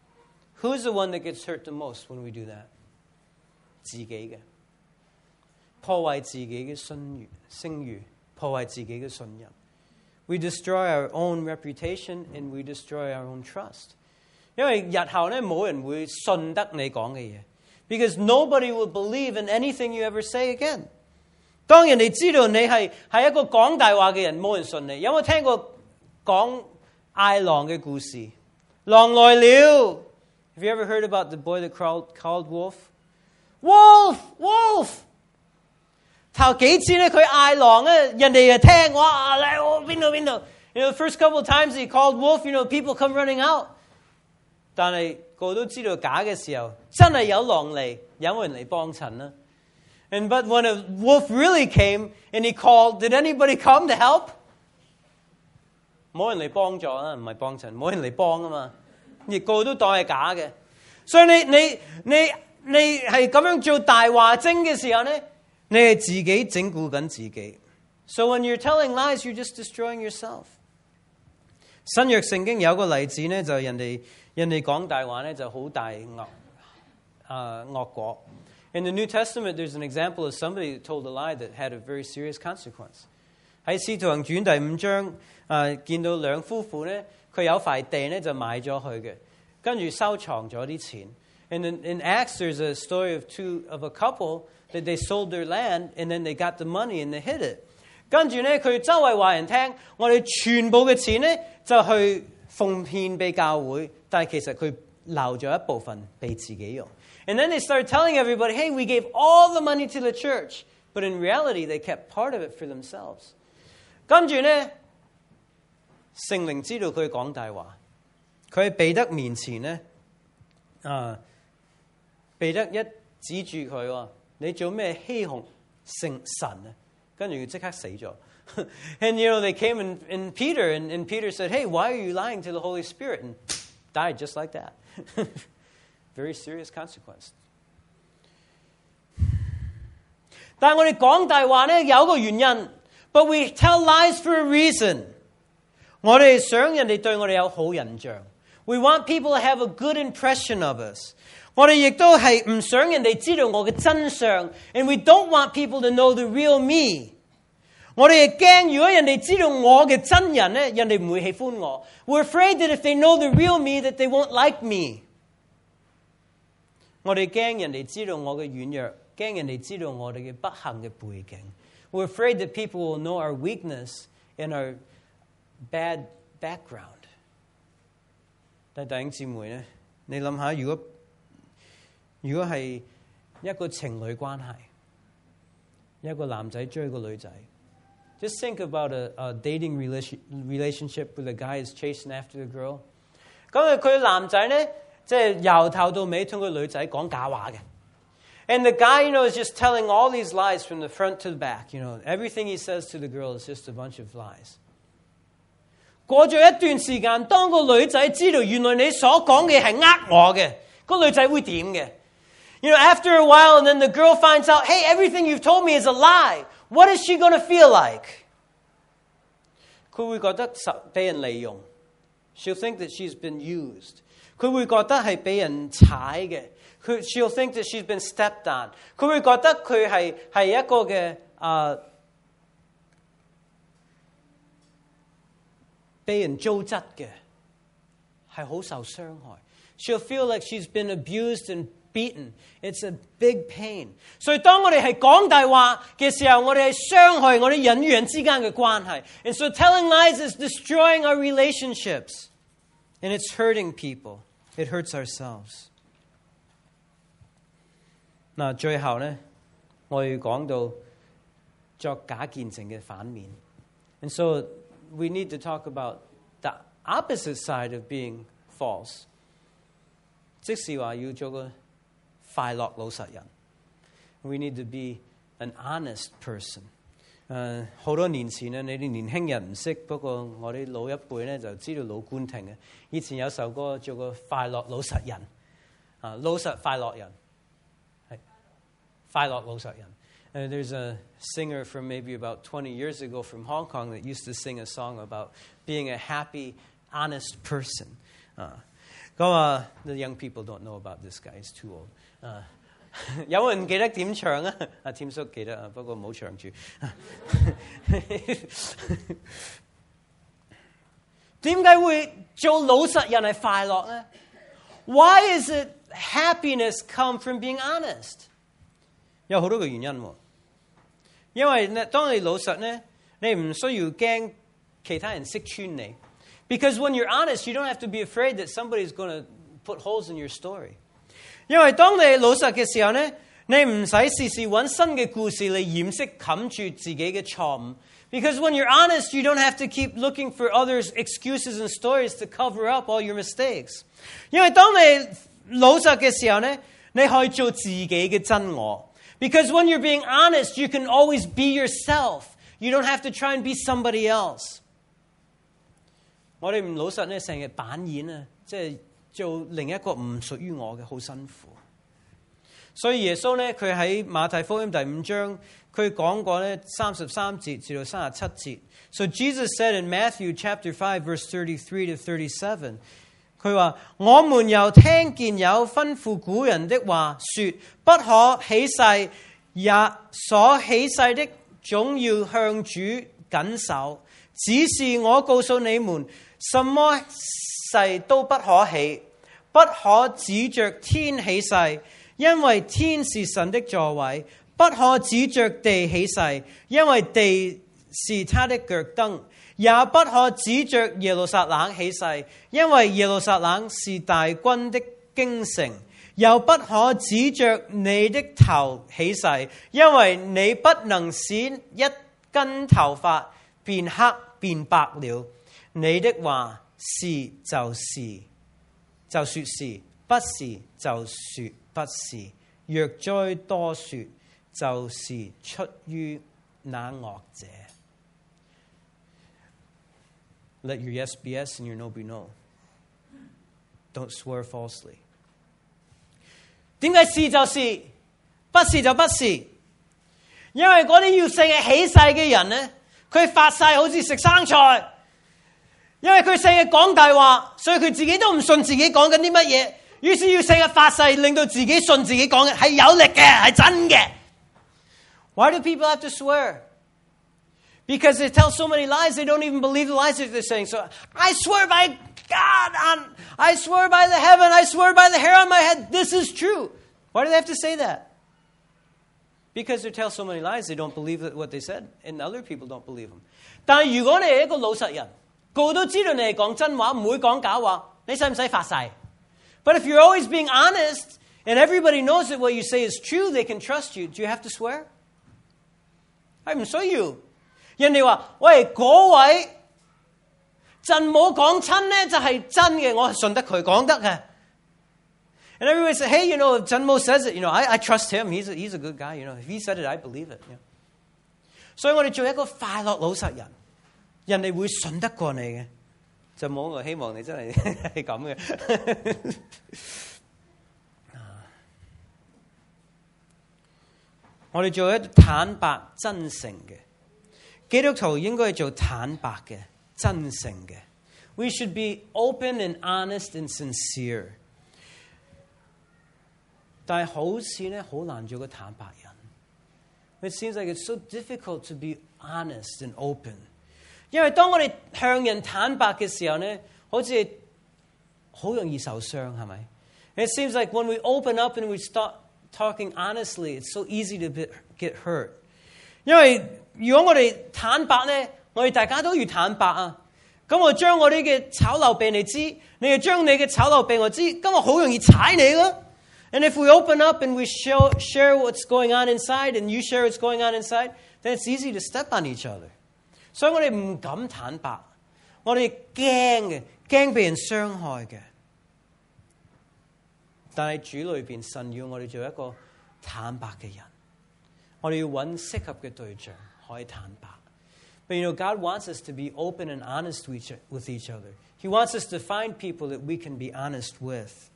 ，Who's the one that gets hurt the most when we do that？ 自己嘅。破壞自己嘅聲譽，聲譽，破壞自己嘅信任。We destroy our own reputation and we destroy our own trust。因為日後咧冇人會信得你講嘅嘢 ，because nobody will believe in anything you ever say again。當人哋知道你係係一個講大話嘅人，冇人信你。有冇聽過講嗌狼嘅故事？狼來了。Have you ever heard about the boy that called called wolf? Wolf, wolf。頭幾次咧，佢嗌狼咧，人哋就聽，哇！嚟我邊度邊度 You know, the first couple of times he called wolf, you know, people come running out。但係個個都知道假嘅時候，真係有狼嚟，有冇人嚟幫襯啦 ？And but when a wolf really came and he called, did anybody come to help？ 冇人嚟幫助啦，唔係幫襯，冇人嚟幫啊嘛，亦個個都當係假嘅。所以你你你你係咁樣做大話精嘅時候咧？你係自己整蠱緊自己。So when you're telling lies, you're just destroying yourself。新約聖經有個例子咧，就人哋人哋講大話咧，就好大惡啊惡果。In the New Testament, there's an example of somebody that told a lie that had a very serious consequence。喺使徒行傳第五章啊，見到兩夫婦咧，佢有塊地咧就買咗佢嘅，跟住收藏咗啲錢。And in, in Acts, there's a story of two of a couple。that they sold their land and then they got the money and they hid it。跟住咧，佢周圍話人聽，我哋全部嘅錢咧就去奉獻俾教會，但係其實佢留咗一部分俾自己用。And then they started telling everybody, hey, we gave all the money to the church. But in reality, they kept part of it for themselves。跟住咧，聖靈知道佢講大話，佢喺彼得面前咧，啊，彼得一指住佢喎。你做咩欺哄聖神啊？跟住佢即刻死咗。And you know they came in, in Peter and, and Peter said, "Hey, why are you lying to the Holy Spirit?" And died just like that. Very serious consequence. 但係我哋講大話咧，有個原因。But we tell lies for a reason。我哋想人哋對我哋有好印象。We want people to have a good impression of us。我哋亦都係唔想人哋知道我嘅真相 ，and we don't want people to know the real me。我哋亦驚，如果人哋知道我嘅真人咧，人哋唔會喜歡我。We're afraid that if they know the real me, that they won't like me。我哋驚人哋知道我嘅軟弱，驚人哋知道我哋嘅不幸嘅背景。We're afraid that people will know our weakness and our bad background。但係弟兄姊妹咧，你諗下，如果如果係一個情侶關係，一個男仔追個女仔， Just think about a, a dating relation, relationship with a guy who's chasing after the girl. 咁啊，佢男仔咧，即係由頭到尾同個女仔講假話嘅。And the guy, you know, is just telling all these lies from the front to the back. You know, everything he says to the girl is just a bunch of lies. 過咗一段時間，當個女仔知道原來你所講嘅係呃我嘅，個女仔會點嘅？ You know, after a while, and then the girl finds out, hey, everything you've told me is a lie. What is she going to feel like? 佢會覺得被人利用。She'll think that she's been used. 佢會覺得係被人踩嘅。佢 She'll think that she's been stepped on. 佢會覺得佢係係一個嘅啊、呃、被人糟質嘅，係好受傷害。She'll feel like she's been abused and beaten. It's a big pain. 所以當我哋係講大話嘅時候，我哋係傷害我哋人與人之間嘅關係。And so telling lies is destroying our relationships. And it's hurting people. It hurts ourselves. 嗱，最後咧，我要講到作假見證嘅反面。And so we need to talk about the opposite side of being false. 即是話要做個快樂老實人。We need to be an honest person. 誒，好多年前咧，你哋年輕人唔識，不過我哋老一輩咧就知道老官聽嘅。以前有首歌做個快樂老實人，啊，老實快樂人，係快樂老實人。Uh, there's a singer from maybe about twenty years ago from Hong Kong that used to sing a song about being a happy, honest person. Uh, uh, the young people don't know about this guy. He's too old. Uh, 有人記得點唱啊？阿添叔記得啊，不過冇唱住。點解會做老實人係快樂呢？ Why is it happiness come from being honest? 有好多個原因喎。因為咧，當你老實咧，你唔需要驚其他人識穿你。Because when you're honest, you don't have to be afraid that somebody's going to put holes in your story. 因為當你老實嘅時候咧，你唔使時時揾新嘅故事嚟掩飾冚住自己嘅錯誤。Because when you're honest, you don't have to keep looking for others' excuses and stories to cover up all your mistakes. 因為當你老實嘅時候咧，你可以做自己嘅真我。Because when you're being honest, you can always be yourself. You don't have to try and be somebody else. 我哋唔老實咧，成日扮演啊，即係做另一個唔屬於我嘅，好辛苦。所以耶穌咧，佢喺馬太福音第五章，佢講過咧三十三節至到三十七節。So Jesus said in Matthew chapter five, verse thirty-three to thirty-seven, 佢話：我們又聽見有吩咐古人的話，說不可起誓，也所起誓的總要向主謹守。只是我告訴你們，什麼誓都不可起，不可指着天起誓，因為天是神的座位；不可指着地起誓，因為地是他的腳燈；也不可指着耶路撒冷起誓，因為耶路撒冷是大軍的京城；又不可指着你的頭起誓，因為你不能使一根頭髮變黑變白了。你的話是就是，就說是；不是就說不是。若再多說，就是出於那惡者。Let your yes be yes and your no be no. Don't swear falsely. 點解是就是，不是就不是？因為嗰啲要成日起誓嘅人呢，佢發誓好似食生菜。因為佢成日講大話，所以佢自己都唔信自己講緊啲乜嘢，於是要成日發誓，令到自己信自己講嘅係有力嘅，係真嘅。Why do people have to swear? Because they tell so many lies, they don't even believe the lies that they're saying. So, I swear by God, on, I swear by the heaven, I swear by the hair on my head, this is true. Why do they have to say that? Because they tell so many lies, they don't believe what they said, and other people don't believe them. 但係如果你係一個老實人，個個都知道你係講真話，唔會講假話，你使唔使發誓？ But if you're always being honest, and everybody knows that what you say is true, they can trust you. Do you have to swear? 係唔需要。 人哋話：喂，嗰位陣冇講親咧，就係真嘅，我係信得佢講得嘅。And everyone said, hey, you know, if John Mo says it, you know, I, I trust him. He's a, he's a good guy. You know, if he said it, I believe it. You know? 所以我哋做一個快樂老實人，人哋會信得過你嘅，就冇我希望你真係係咁嘅。我哋做一坦白真誠嘅基督徒，應該係做坦白嘅真誠嘅。We should be open and honest and sincere. 但係好似咧，好難做個坦白人。It seems like it's so difficult to be honest and open. 因為當我哋向人坦白嘅時候咧，好似好容易受傷，係咪？ It seems like when we open up and we start talking honestly, it's so easy to be, get hurt. 因為如果我哋坦白咧，我哋大家都要坦白啊。咁我將我哋嘅醜陋俾你知，你又將你嘅醜陋俾我知，咁我好容易踩你咯。And if we open up and we show, share what's going on inside, and you share what's going on inside, then it's easy to step on each other. 所以我哋唔敢坦白，我哋驚嘅，驚被人傷害嘅。但係主裏邊，神要我哋做一個坦白嘅人，我哋要揾適合嘅對象可以坦白。But you know, God wants us to be open and honest with each other. He wants us to find people that we can be honest with.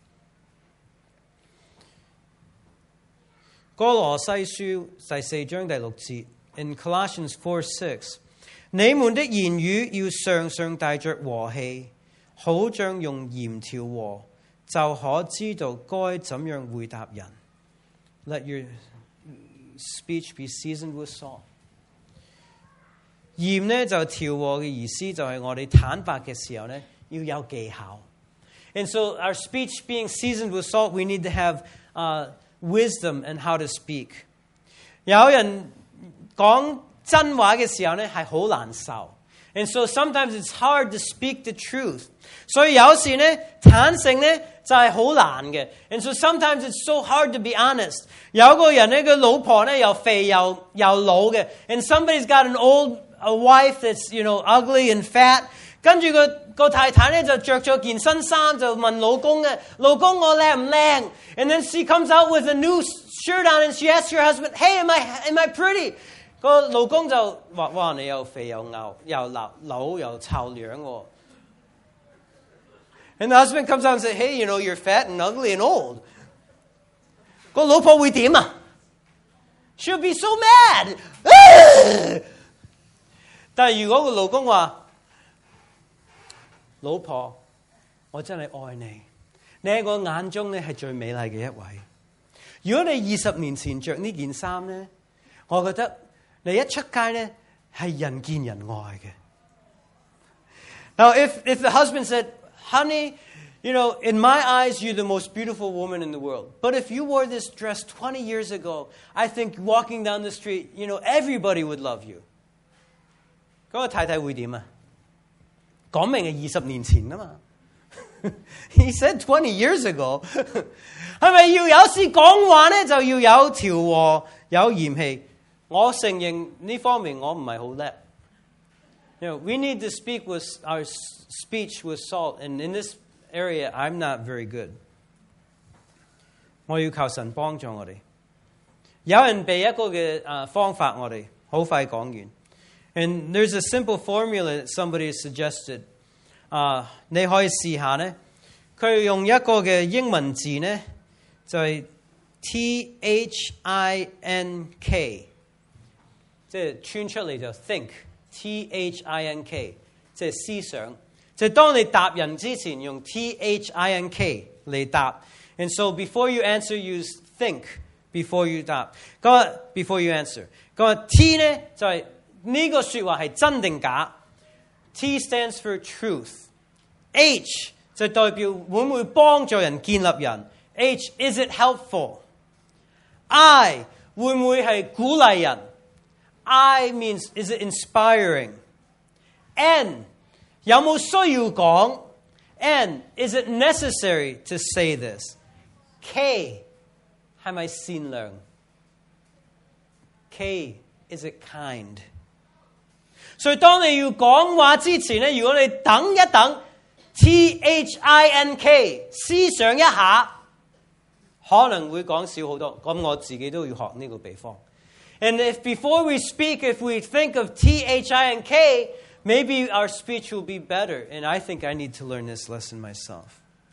哥羅西書第四章第六節 ，in Colossians four six， 你們的言語要常常帶着和氣，好像用鹽調和，就可知道該怎樣回答人。Let your speech be seasoned with salt。鹽呢就調和嘅意思就係我哋坦白嘅時候呢要有技巧。And so our speech being seasoned with salt, we need to have uh, wisdom and how to speak. 有人講真話嘅時候呢係好難受。And so sometimes it's hard to speak the truth. 所以有時呢坦誠呢就係好難嘅。And so sometimes it's so hard to be honest. 有個人呢佢老婆呢又肥又又老嘅。And somebody's got an old a wife that's, you know, ugly and fat. 跟住個個太太呢就着咗件新衫就問老公嘅，老公我靚唔靚 ？And then she comes out with a new shirt on and she asks her husband, hey, am I, am I pretty? 個老公就話：哇，你又肥又牛又老老又臭樣喎。And the husband comes out and says, hey, you know, you're fat and ugly and old. 個老婆會點啊 ？She'll be so mad. 但係如果個老公話：老婆，我真係愛你，你喺我眼中咧係最美麗嘅一位。如果你二十年前着呢件衫咧，我覺得你一出街咧係人見人愛嘅。Now, if if the husband said, "Honey, you know, in my eyes, you're the most beautiful woman in the world. But if you wore this dress twenty years ago, I think walking down the street, you know, everybody would love you." 嗰個太太會點啊？講明係二十年前啊嘛。He said twenty years ago 係咪要有時講話咧就要有調和有鹽氣？我承認呢方面我唔係好叻。You know, we need to speak with our speech with salt, and in this area, I'm not very good. 我要靠神幫助我哋。有人俾一個嘅啊方法我哋，好快講完。And there's a simple formula that somebody suggested. 啊，你可以試下咧。佢用一個嘅英文字咧，就係 T H I N K， 即係穿出嚟就 think。T H I N K， 即係思想。就係當你答人之前用 T H I N K 嚟答。And so before you answer, you think before you 答。咁啊 before you answer。咁啊 T 咧就係、是。呢個說話係真定假 ？T stands for truth。H 就代表會唔會幫助人建立人 ？H is it helpful？I 會唔會係鼓勵人 ？I means is it inspiring？N 有冇需要講 ？N is it necessary to say this？K 係咪善良 ？K is it kind？ 所以當你要講話之前咧，如果你等一等 ，T H I N K 思想一下，可能會講少好多。咁我自己都要學呢個地方。And if before we speak, if we think of T H I N K, maybe our speech will be better. And I think I need to learn this lesson myself.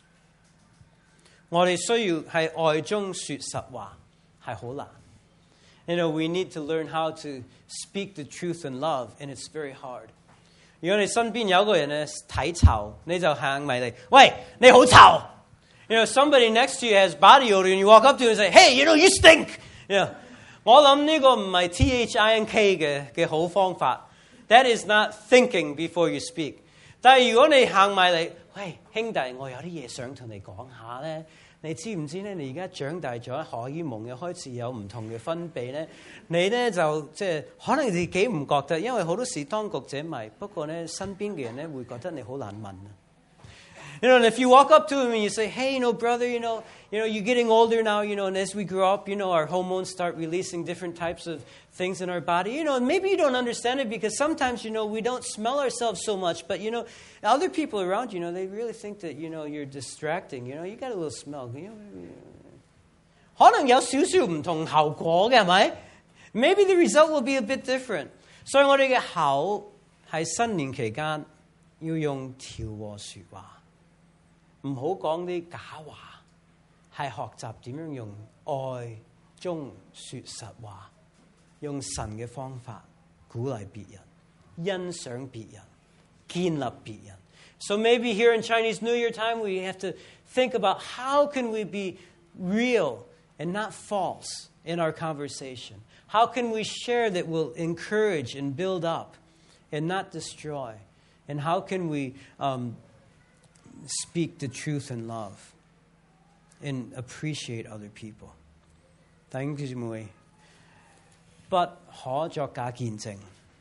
我哋需要喺愛中說實話，係好難。You know, we need to learn how to speak the truth in love, and it's very hard. 如果你身邊有個人咧睇臭，你就行埋嚟，喂，你好臭。You know, somebody next to you has body odor, and you walk up to him and say, hey, you know, you stink. You know, 我諗呢個唔係 T H I N K 嘅嘅好方法。That is not thinking before you speak. 但係如果你行埋嚟，喂，兄弟，我有啲嘢想同你講下咧。你知唔知咧？你而家長大咗，荷爾蒙又開始有唔同嘅分泌咧。你咧就即係可能自己唔覺得，因為好多時當局者迷。不過咧，身邊嘅人咧會覺得你好難問啊。You know, and if you walk up to him and you say, "Hey, you know, brother, you know, you know, you're getting older now, you know, and as we grow up, you know, our hormones start releasing different types of things in our body. You know, and maybe you don't understand it because sometimes, you know, we don't smell ourselves so much, but you know, other people around, you know, they really think that, you know, you're distracting. You know, you got a little smell. You know, 可能有少少唔同後果嘅，係咪？ Maybe the result will be a bit different. 所以我哋嘅口喺新年期間要用調和說話。唔好講啲假話，係學習點樣用愛中說實話，用神嘅方法鼓勵別人、欣賞別人、建立別人。So maybe here in Chinese New Year time we have to think about how can we be real and not false in our conversation. How can we share that will encourage and build up and not destroy? And how can we um, speak the truth in love and appreciate other people? 弟兄姊妹，不可作假見證。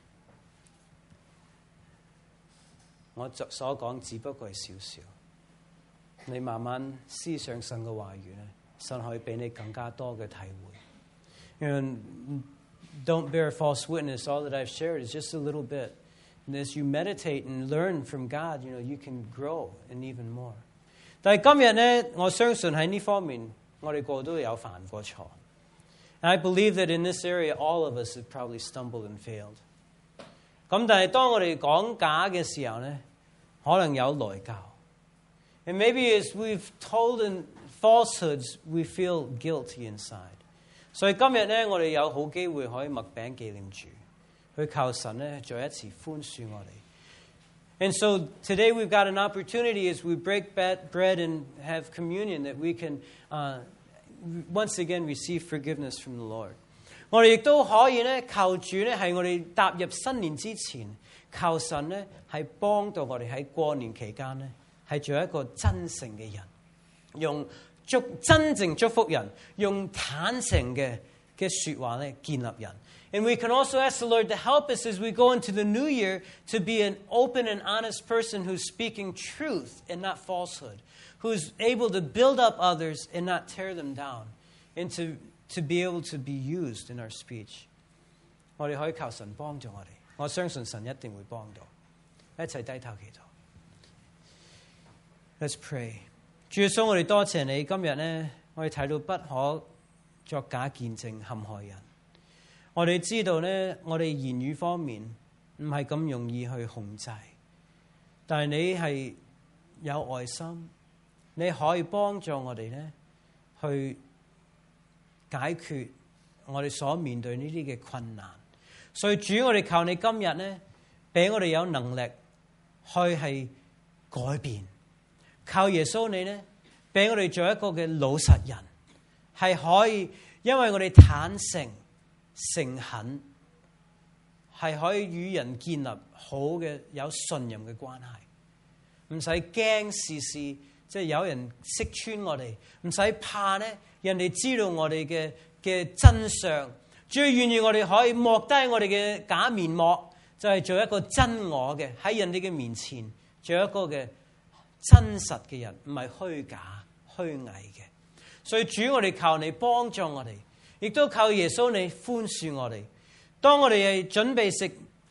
我所講只不過係少少，你慢慢思想神嘅話語咧，神可以俾你更加多嘅體會。And don't bear false witness. All that I've shared is just a little bit. And as you meditate and learn from God, you know, you can grow and even more. 但係今日咧，我相信喺呢方面，我哋個個都有犯過錯。And I believe that in this area, all of us have probably stumbled and failed. 咁但係當我哋講假嘅時候咧，可能有內疚。And maybe as we've told in falsehoods, we feel guilty inside. 所以今日咧，我哋有好機會可以默餅紀念主。去求神咧，再一次寬恕我哋。And so today we've got an opportunity as we break bread and have communion that we can uh, once again receive forgiveness from the Lord. 我哋亦都可以咧，求主咧係我哋踏入新年之前，求神咧係幫到我哋喺過年期間咧係做一個真誠嘅人，用祝真正祝福人，用坦誠嘅嘅説話咧建立人。And we can also ask the Lord to help us as we go into the new year to be an open and honest person who's speaking truth and not falsehood, who's able to build up others and not tear them down, and to, to be able to be used in our speech. 我哋可以求神幫助我哋，我相信神一定會幫到。一齊低頭祈禱。Let's pray. 主耶穌，我哋多謝你，今日呢，我哋睇到不可作假見證陷害人。我哋知道咧，我哋言語方面唔係咁容易去控制，但係你係有愛心，你可以幫助我哋咧去解決我哋所面對呢啲嘅困難。所以主，我哋求你今日咧，俾我哋有能力去係改變。靠耶穌你咧，俾我哋做一個嘅老實人，係可以因為我哋坦誠。誠懇係可以與人建立好嘅有信任嘅關係，唔使驚事事即係有人識穿我哋，唔使怕咧人哋知道我哋嘅嘅真相。最願意我哋可以抹低我哋嘅假面膜，就係做一個真我嘅喺人哋嘅面前做一個嘅真實嘅人，唔係虛假虛偽嘅。所以主，我哋求你幫助我哋。亦都靠耶穌你寬恕我哋。當我哋係準備食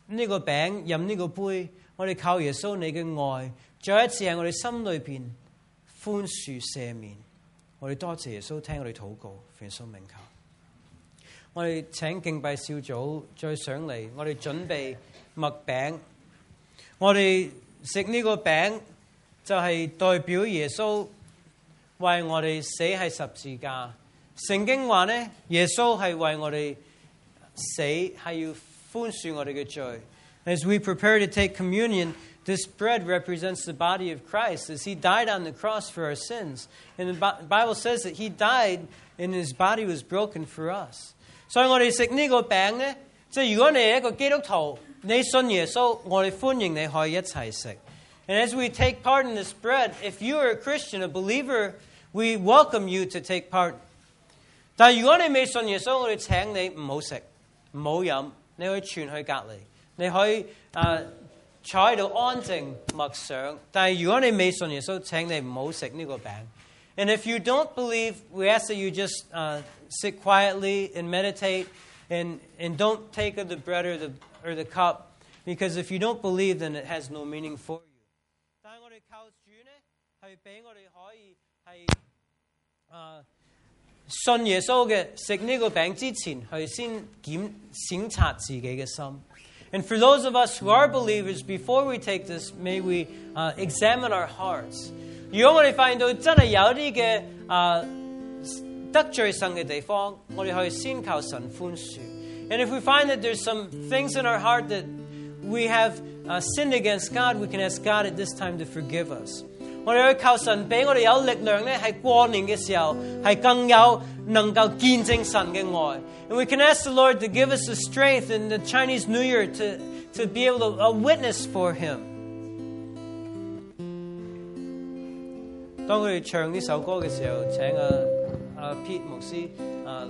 呢個餅，飲呢個杯，我哋靠耶穌你嘅愛，再一次喺我哋心裏邊寬恕赦免。我哋多謝耶穌聽我哋禱告，奉耶穌名求。我哋請敬拜小組再上嚟，我哋準備麥餅。我哋食呢個餅就係代表耶穌為我哋死喺十字架。聖經話呢，耶穌係為我哋死，係要寬恕我哋嘅罪。As we prepare to take communion, this bread represents the body of Christ as he died on the cross for our sins. And the Bible says that he died and his body was broken for us. 所以我哋食呢個餅呢，即係如果你係一個基督徒，你信耶穌，我哋歡迎你可以一齊食。And as we take part in this bread, if you are a Christian, a believer, we welcome you to take part. 但係如果你未信耶穌，我哋請你唔好食，唔好飲，你可以傳去隔離，你可以啊坐喺度安靜默想。但係如果你未信耶穌，請你唔好食呢個餅。And if you don't believe, we ask that you just uh, sit quietly and meditate, and and don't take of the bread or the or the cup, because if you don't believe, then it has no meaning for you. 但係我哋靠主呢，係俾我哋可以係啊。信耶穌嘅食呢個餅之前，去先檢檢查自己嘅心。And for those of us who are believers, before we take this, may we uh, examine our hearts. 如果我哋發現到真係有啲嘅啊得罪神嘅地方，我哋可以先求神寬恕。And if we find that there's some things in our heart that we have uh, sinned against God, we can ask God at this time to forgive us. 我哋去求神俾我哋有力量咧，係過年嘅時候係更有能夠見證神嘅愛。And we can ask the Lord to give us the strength in the Chinese New Year to to be able to uh, witness for Him. 當佢哋唱呢首歌嘅時候，請阿阿 Pete 牧師啊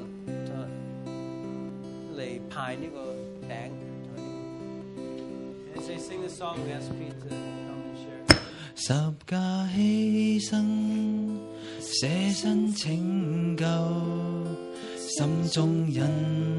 嚟派呢個餅。As they sing the song, we ask Pete to come and share. 十架犧牲，捨身拯救，心中人，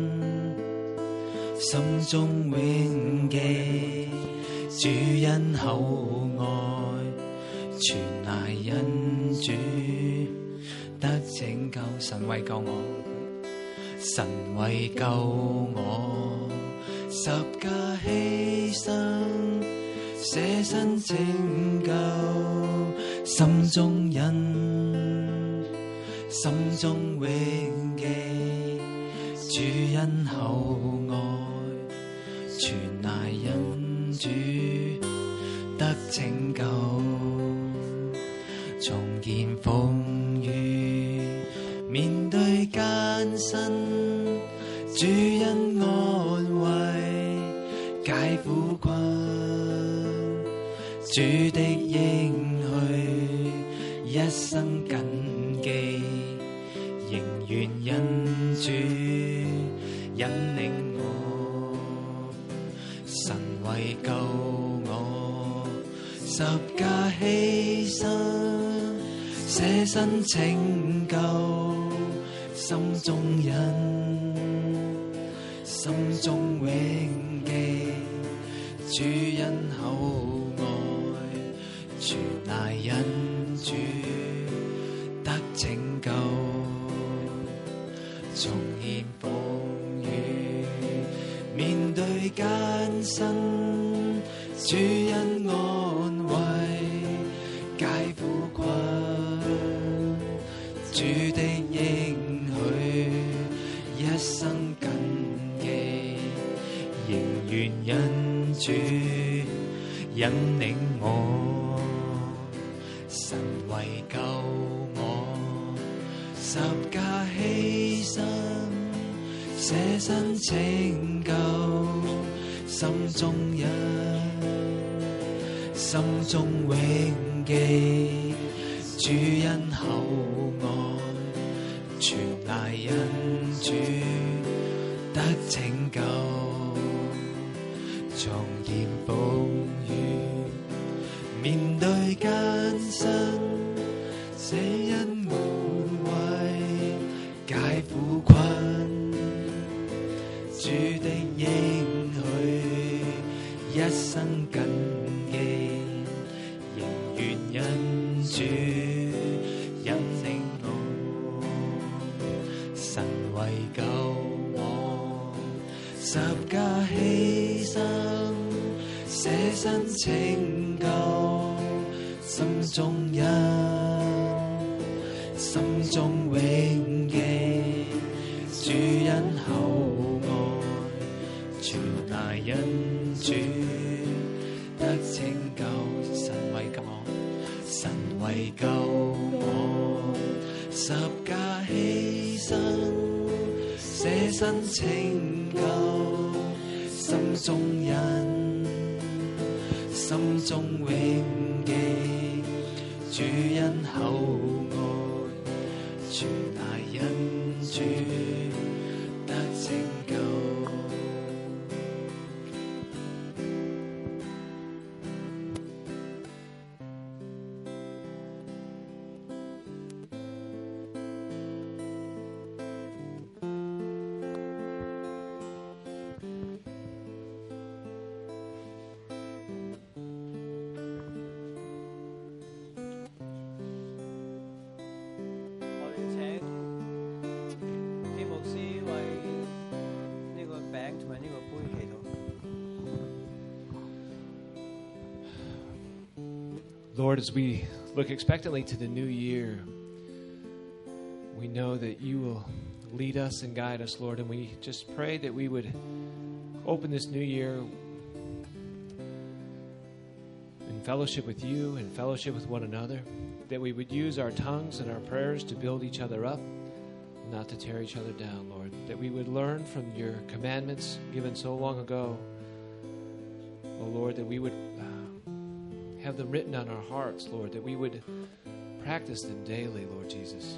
心中永記，主恩厚愛，全賴恩主得拯救。神為救我，神為救我，十架犧牲。捨身拯救，心中恩，心中永記，主恩厚愛，全賴恩主得拯救。重見風雨，面對艱辛，主恩安慰，解苦困。主的應許，一生謹記，仍願因主引領我。神為救我，十架犧牲，捨身拯救，心中恩，心中永記，主恩厚。全賴恩主得拯救，重現風雨，面對艱辛，主恩安慰，解苦困，主的應許，一生謹記，仍願因主引領我。神為救我，十架犧牲，捨身拯救，心中恩，心中永記，主恩厚愛，全賴恩主得拯救，重現風雨。面對艱辛，這恩安慰，解苦困，主的應許， 架犧牲，捨身拯救心中人，心中永記主恩厚愛，全賴因主得拯救。神為救我，神為救我，十架犧牲，捨身拯救心中人，心中永記主恩厚愛，全賴因主得拯救。 Lord, as we look expectantly to the new year, we know that you will lead us and guide us, Lord, and we just pray that we would open this new year in fellowship with you and fellowship with one another, that we would use our tongues and our prayers to build each other up, not to tear each other down, Lord, that we would learn from your commandments given so long ago, oh Lord, that we would have them written on our hearts, Lord, that we would practice them daily, Lord Jesus.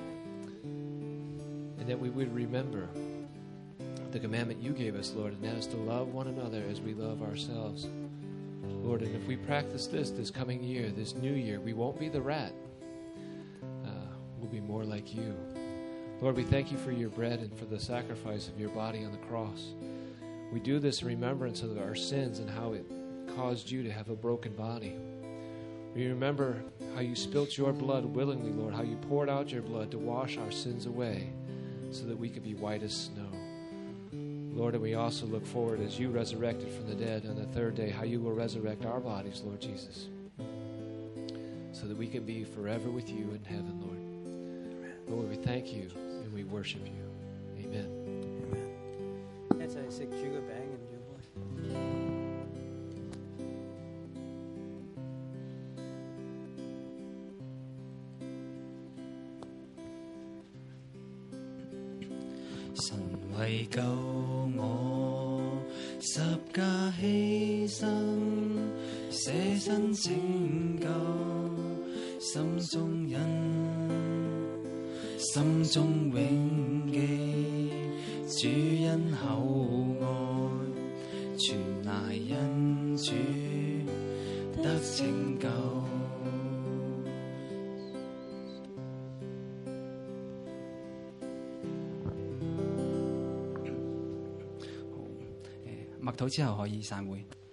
And that we would remember the commandment you gave us, Lord, and that is to love one another as we love ourselves. Lord, and if we practice this this coming year, this new year, we won't be the rat. Uh, we'll be more like you. Lord, we thank you for your bread and for the sacrifice of your body on the cross. We do this in remembrance of our sins and how it caused you to have a broken body. We remember how you spilt your blood willingly, Lord, how you poured out your blood to wash our sins away so that we could be white as snow. Lord, and we also look forward as you resurrected from the dead on the third day, how you will resurrect our bodies, Lord Jesus, so that we can be forever with you in heaven, Lord. Lord, we thank you and we worship you. Amen. Amen. 一齊食主嘅餅，唔要杯。 神為救我，十架犧牲，捨身拯救心中人，心中永記主恩厚愛，全賴因主得拯救。默禱之後可以散會。